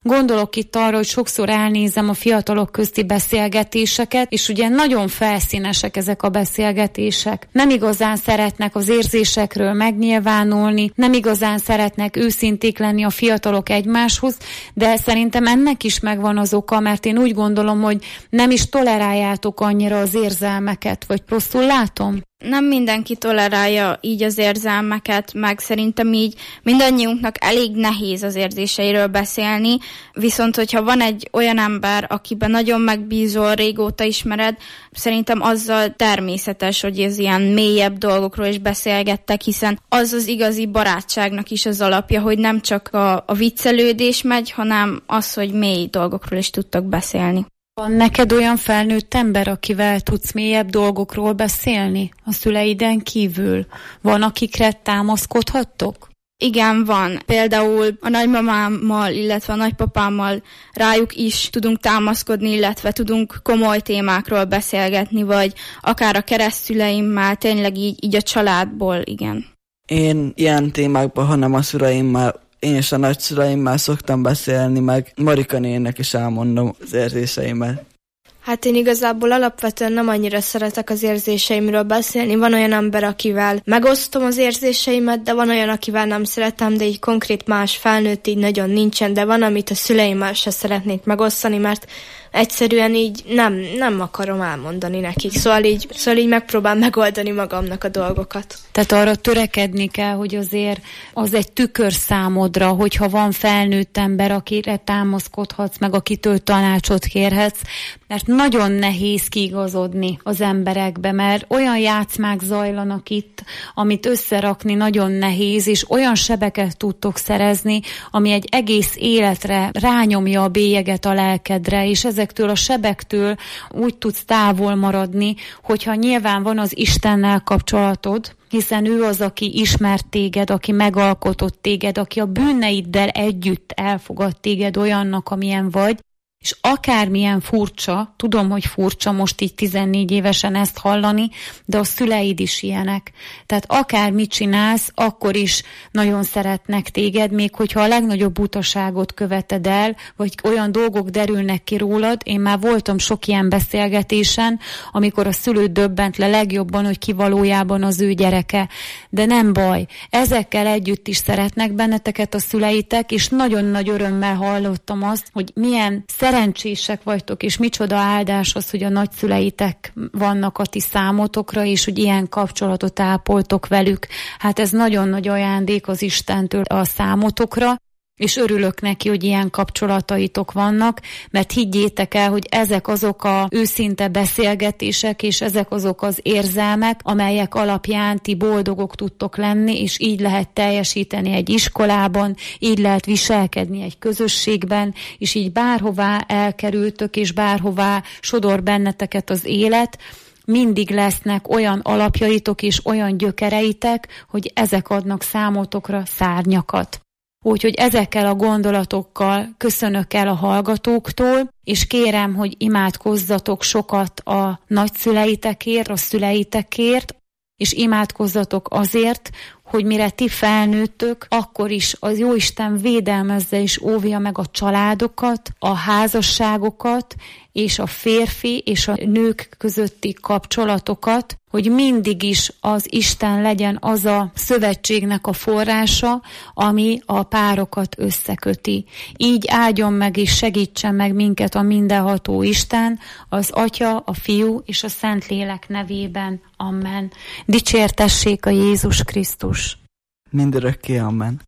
Gondolok itt arra, hogy sokszor elnézem a fiatalok közti beszélgetéseket, és ugye nagyon felszínesek ezek a beszélgetések. Nem igazán szeretnek az érzésekről megnyilvánulni, nem igazán szeretnek őszinték lenni a fiatalok egymáshoz, de szerintem ennek is megvan az oka, mert én úgy gondolom, hogy nem is toleráljátok annyira az érzelmeket, vagy rosszul látom? Nem mindenki tolerálja így az érzelmeket, meg szerintem így mindannyiunknak elég nehéz az érzéseiről beszélni, viszont hogyha van egy olyan ember, akiben nagyon megbízol, régóta ismered, szerintem azzal természetes, hogy ez ilyen mélyebb dolgokról is beszélgettek, hiszen az az igazi barátságnak is az alapja, hogy nem csak a viccelődés megy, hanem az, hogy mély dolgokról is tudtok beszélni. Van neked olyan felnőtt ember, akivel tudsz mélyebb dolgokról beszélni a szüleiden kívül? Van, akikre támaszkodhattok? Igen, van. Például a nagymamámmal, illetve a nagypapámmal rájuk is tudunk támaszkodni, illetve tudunk komoly témákról beszélgetni, vagy akár a keresztszüleimmel, tényleg így a családból, igen. Én ilyen témákban, hanem a szüleimmel, én és a nagyszüleimmel szoktam beszélni, meg Marika nénnek is elmondom az érzéseimet. Hát én igazából alapvetően nem annyira szeretek az érzéseimről beszélni. Van olyan ember, akivel megosztom az érzéseimet, de van olyan, akivel nem szeretem, de így konkrét más felnőtt így nagyon nincsen, de van, amit a szüleimmel se szeretnék megosztani, mert egyszerűen így nem akarom elmondani nekik. Szóval így megpróbálom megoldani magamnak a dolgokat. Tehát arra törekedni kell, hogy azért az egy tükör számodra, hogyha van felnőtt ember, akire támaszkodhatsz, meg akitől tanácsot kérhetsz, mert nagyon nehéz kiigazodni az emberekbe, mert olyan játszmák zajlanak itt, amit összerakni nagyon nehéz, és olyan sebeket tudtok szerezni, ami egy egész életre rányomja a bélyeget a lelkedre, és ezektől a sebektől úgy tudsz távol maradni, hogyha nyilván van az Istennel kapcsolatod, hiszen ő az, aki ismert téged, aki megalkotott téged, aki a bűneiddel együtt elfogad téged olyannak, amilyen vagy, és akármilyen furcsa, tudom, hogy furcsa most így 14 évesen ezt hallani, de a szüleid is ilyenek. Tehát akármit csinálsz, akkor is nagyon szeretnek téged, még hogyha a legnagyobb butaságot követed el, vagy olyan dolgok derülnek ki rólad. Én már voltam sok ilyen beszélgetésen, amikor a szülő döbbent le legjobban, hogy ki valójában az ő gyereke. De nem baj, ezekkel együtt is szeretnek benneteket a szüleitek, és nagyon nagy örömmel hallottam azt, hogy milyen szerencsések vagytok, és micsoda áldás az, hogy a nagyszüleitek vannak a ti számotokra, és hogy ilyen kapcsolatot ápoltok velük. Hát ez nagyon nagy ajándék az Istentől a számotokra, és örülök neki, hogy ilyen kapcsolataitok vannak, mert higgyétek el, hogy ezek azok az őszinte beszélgetések, és ezek azok az érzelmek, amelyek alapján ti boldogok tudtok lenni, és így lehet teljesíteni egy iskolában, így lehet viselkedni egy közösségben, és így bárhová elkerültök, és bárhová sodor benneteket az élet, mindig lesznek olyan alapjaitok és olyan gyökereitek, hogy ezek adnak számotokra szárnyakat. Úgyhogy ezekkel a gondolatokkal köszönök el a hallgatóktól, és kérem, hogy imádkozzatok sokat a nagyszüleitekért, a szüleitekért, és imádkozzatok azért, hogy mire ti felnőttök, akkor is az Jóisten védelmezze és óvja meg a családokat, a házasságokat, és a férfi és a nők közötti kapcsolatokat, hogy mindig is az Isten legyen az a szövetségnek a forrása, ami a párokat összeköti. Így áldjon meg és segítsen meg minket a mindenható Isten, az Atya, a Fiú és a Szentlélek nevében. Amen. Dicsértessék a Jézus Krisztus. Mindörökké amen.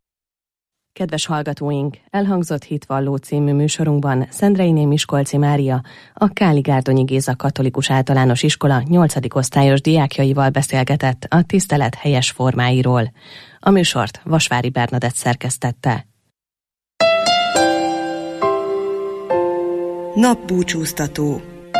Kedves hallgatóink, elhangzott Hitvalló című műsorunkban Szendreiné Miskolci Mária, a Káli-Gárdonyi Géza Katolikus Általános Iskola 8. osztályos diákjaival beszélgetett a tisztelet helyes formáiról. A műsort Vasvári Bernadett szerkesztette. Napbúcsúztató.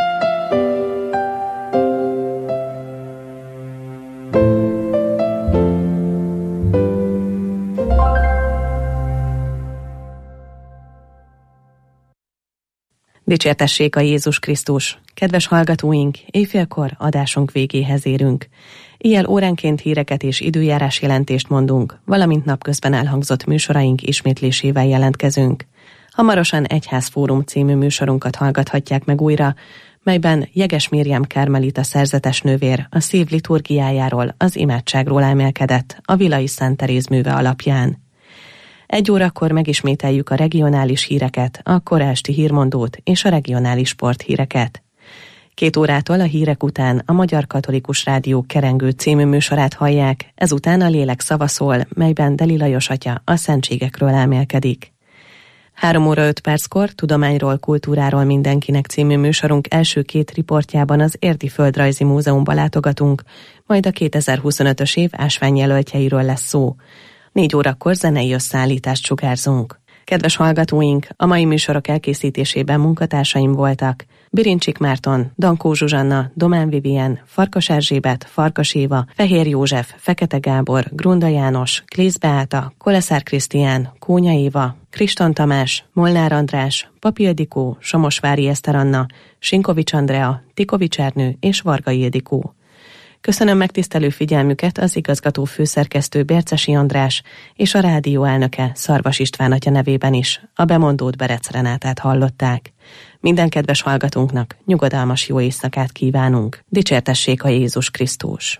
Dicsértessék a Jézus Krisztus! Kedves hallgatóink, éjfélkor adásunk végéhez érünk. Ilyen óránként híreket és időjárás jelentést mondunk, valamint napközben elhangzott műsoraink ismétlésével jelentkezünk. Hamarosan Egyházfórum című műsorunkat hallgathatják meg újra, melyben Jeges Miriam karmelita szerzetes nővér a szív liturgiájáról, az imádságról elmélkedett a Vilai Szent Teréz műve alapján. 1 órakor megismételjük a regionális híreket, a kora esti hírmondót és a regionális sporthíreket. 2 órától a hírek után a Magyar Katolikus Rádió Kerengő című műsorát hallják, ezután a Lélek szava szól, melyben Deli Lajos atya a szentségekről elmélkedik. 3 óra 5 perckor Tudományról, kultúráról mindenkinek című műsorunk első 2 riportjában az Érdi Földrajzi Múzeumba látogatunk, majd a 2025-ös év ásványjelöltjeiről lesz szó. 4 órakor zenei összeállítást sugárzunk. Kedves hallgatóink, a mai műsorok elkészítésében munkatársaim voltak Birincsik Márton, Dankó Zsuzsanna, Domán Vivien, Farkas Erzsébet, Farkas Éva, Fehér József, Fekete Gábor, Grunda János, Klész Beáta, Koleszár Krisztián, Kónya Éva, Kriston Tamás, Molnár András, Papi Ildikó, Somosvári Eszter Anna, Sinkovics Andrea, Tikovics Ernő és Vargai Ildikó. Köszönöm megtisztelő figyelmüket az igazgató főszerkesztő Bércesi András és a rádió elnöke Szarvas István atya nevében is. A bemondót Berec Renátát hallották. Minden kedves hallgatónknak nyugodalmas jó éjszakát kívánunk. Dicsértessék a Jézus Krisztus!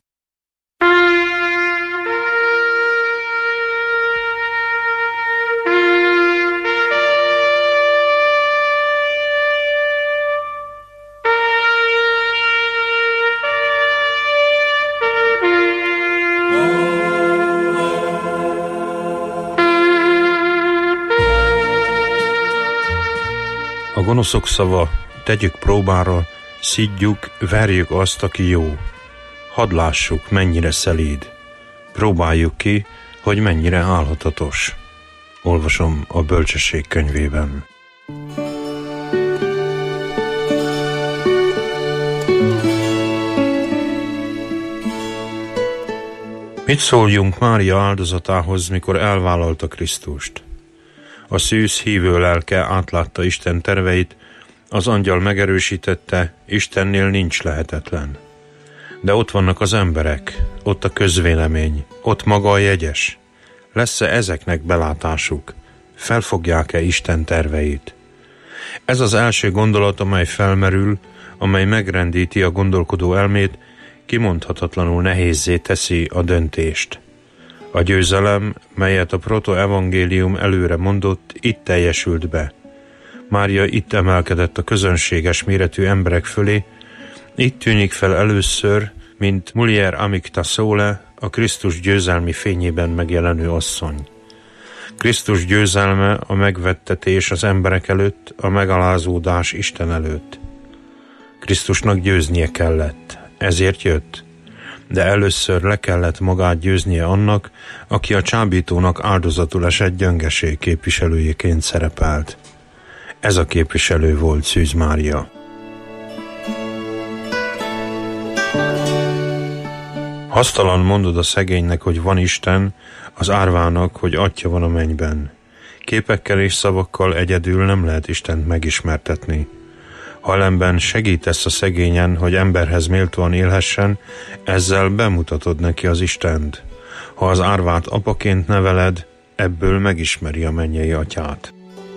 A gonoszok szava, tegyük próbára, szidjuk, verjük azt, aki jó. Hadd lássuk, mennyire szelíd. Próbáljuk ki, hogy mennyire álhatatos. Olvasom a Bölcsesség könyvében. Mit szóljunk Mária áldozatához, mikor elvállalta Krisztust? A szűz hívő lelke átlátta Isten terveit, az angyal megerősítette, Istennél nincs lehetetlen. De ott vannak az emberek, ott a közvélemény, ott maga a jegyes. Lesz-e ezeknek belátásuk? Felfogják-e Isten terveit? Ez az első gondolat, amely felmerül, amely megrendíti a gondolkodó elmét, kimondhatatlanul nehézzé teszi a döntést. A győzelem, melyet a protoevangélium előre mondott, itt teljesült be. Mária itt emelkedett a közönséges méretű emberek fölé, itt tűnik fel először, mint Mulier Amicta Sole, a Krisztus győzelmi fényében megjelenő asszony. Krisztus győzelme a megvettetés az emberek előtt, a megalázódás Isten előtt. Krisztusnak győznie kellett, ezért jött. De először le kellett magát győznie annak, aki a csábítónak áldozatul esett gyöngeség képviselőjeként szerepelt. Ez a képviselő volt Szűz Mária. Hasztalan mondod a szegénynek, hogy van Isten, az árvának, hogy Atya van a mennyben. Képekkel és szavakkal egyedül nem lehet Istent megismertetni. Ha ellenben segítesz a szegényen, hogy emberhez méltóan élhessen, ezzel bemutatod neki az Istent. Ha az árvát apaként neveled, ebből megismeri a mennyei atyát.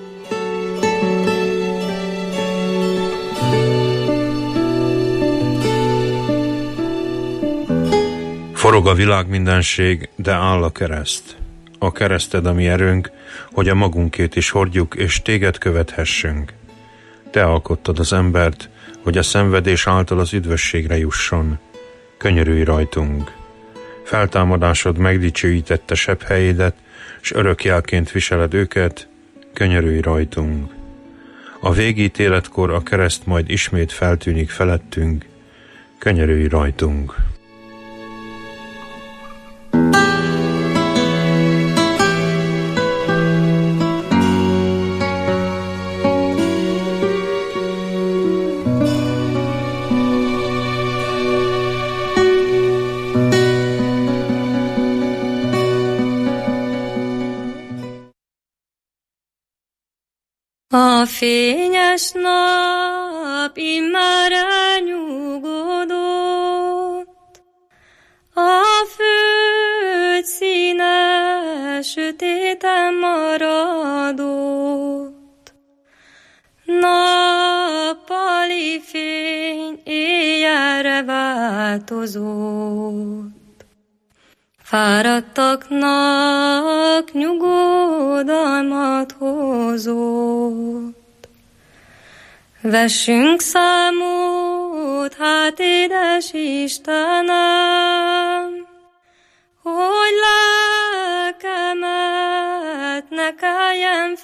Forog a világ mindenség, de áll a kereszt. A kereszted a mi erőnk, hogy a magunkét is hordjuk, és téged követhessünk. Te alkottad az embert, hogy a szenvedés által az üdvösségre jusson. Könyörülj rajtunk. Feltámadásod megdicsőítette sebb helyédet, s örökjelként viseled őket, könyörülj rajtunk. A végítéletkor a kereszt majd ismét feltűnik felettünk, könyörülj rajtunk. A fényes nap immár elnyugodott, a föld színe sötéten maradott. változott. Fáradtaknak nyugodalmat hozott. Vessünk számot, hát édes Istenem, hogy lelkemet ne kelljen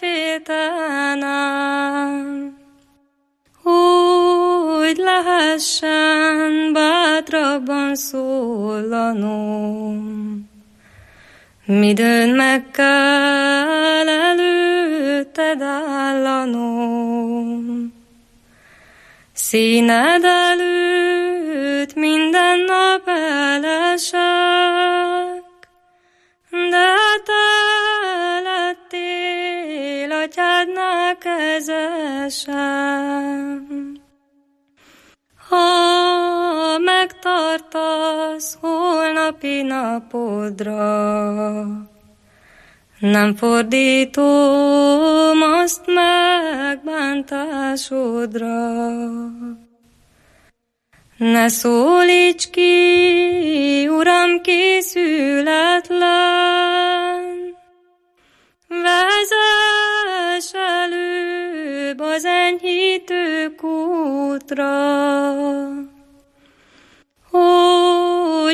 féltenem, hogy lehessen bátrabban szólanom. Midőn meg kell előtted állanom, színed előtt minden nap elesek, de te lettél atyádnál kezesem. Ha megtartasz holnapi napodra, nem fordítom azt megbántásodra. Ne szólíts ki, Uram, készületlen, vezess előbb az enyhítő kútra.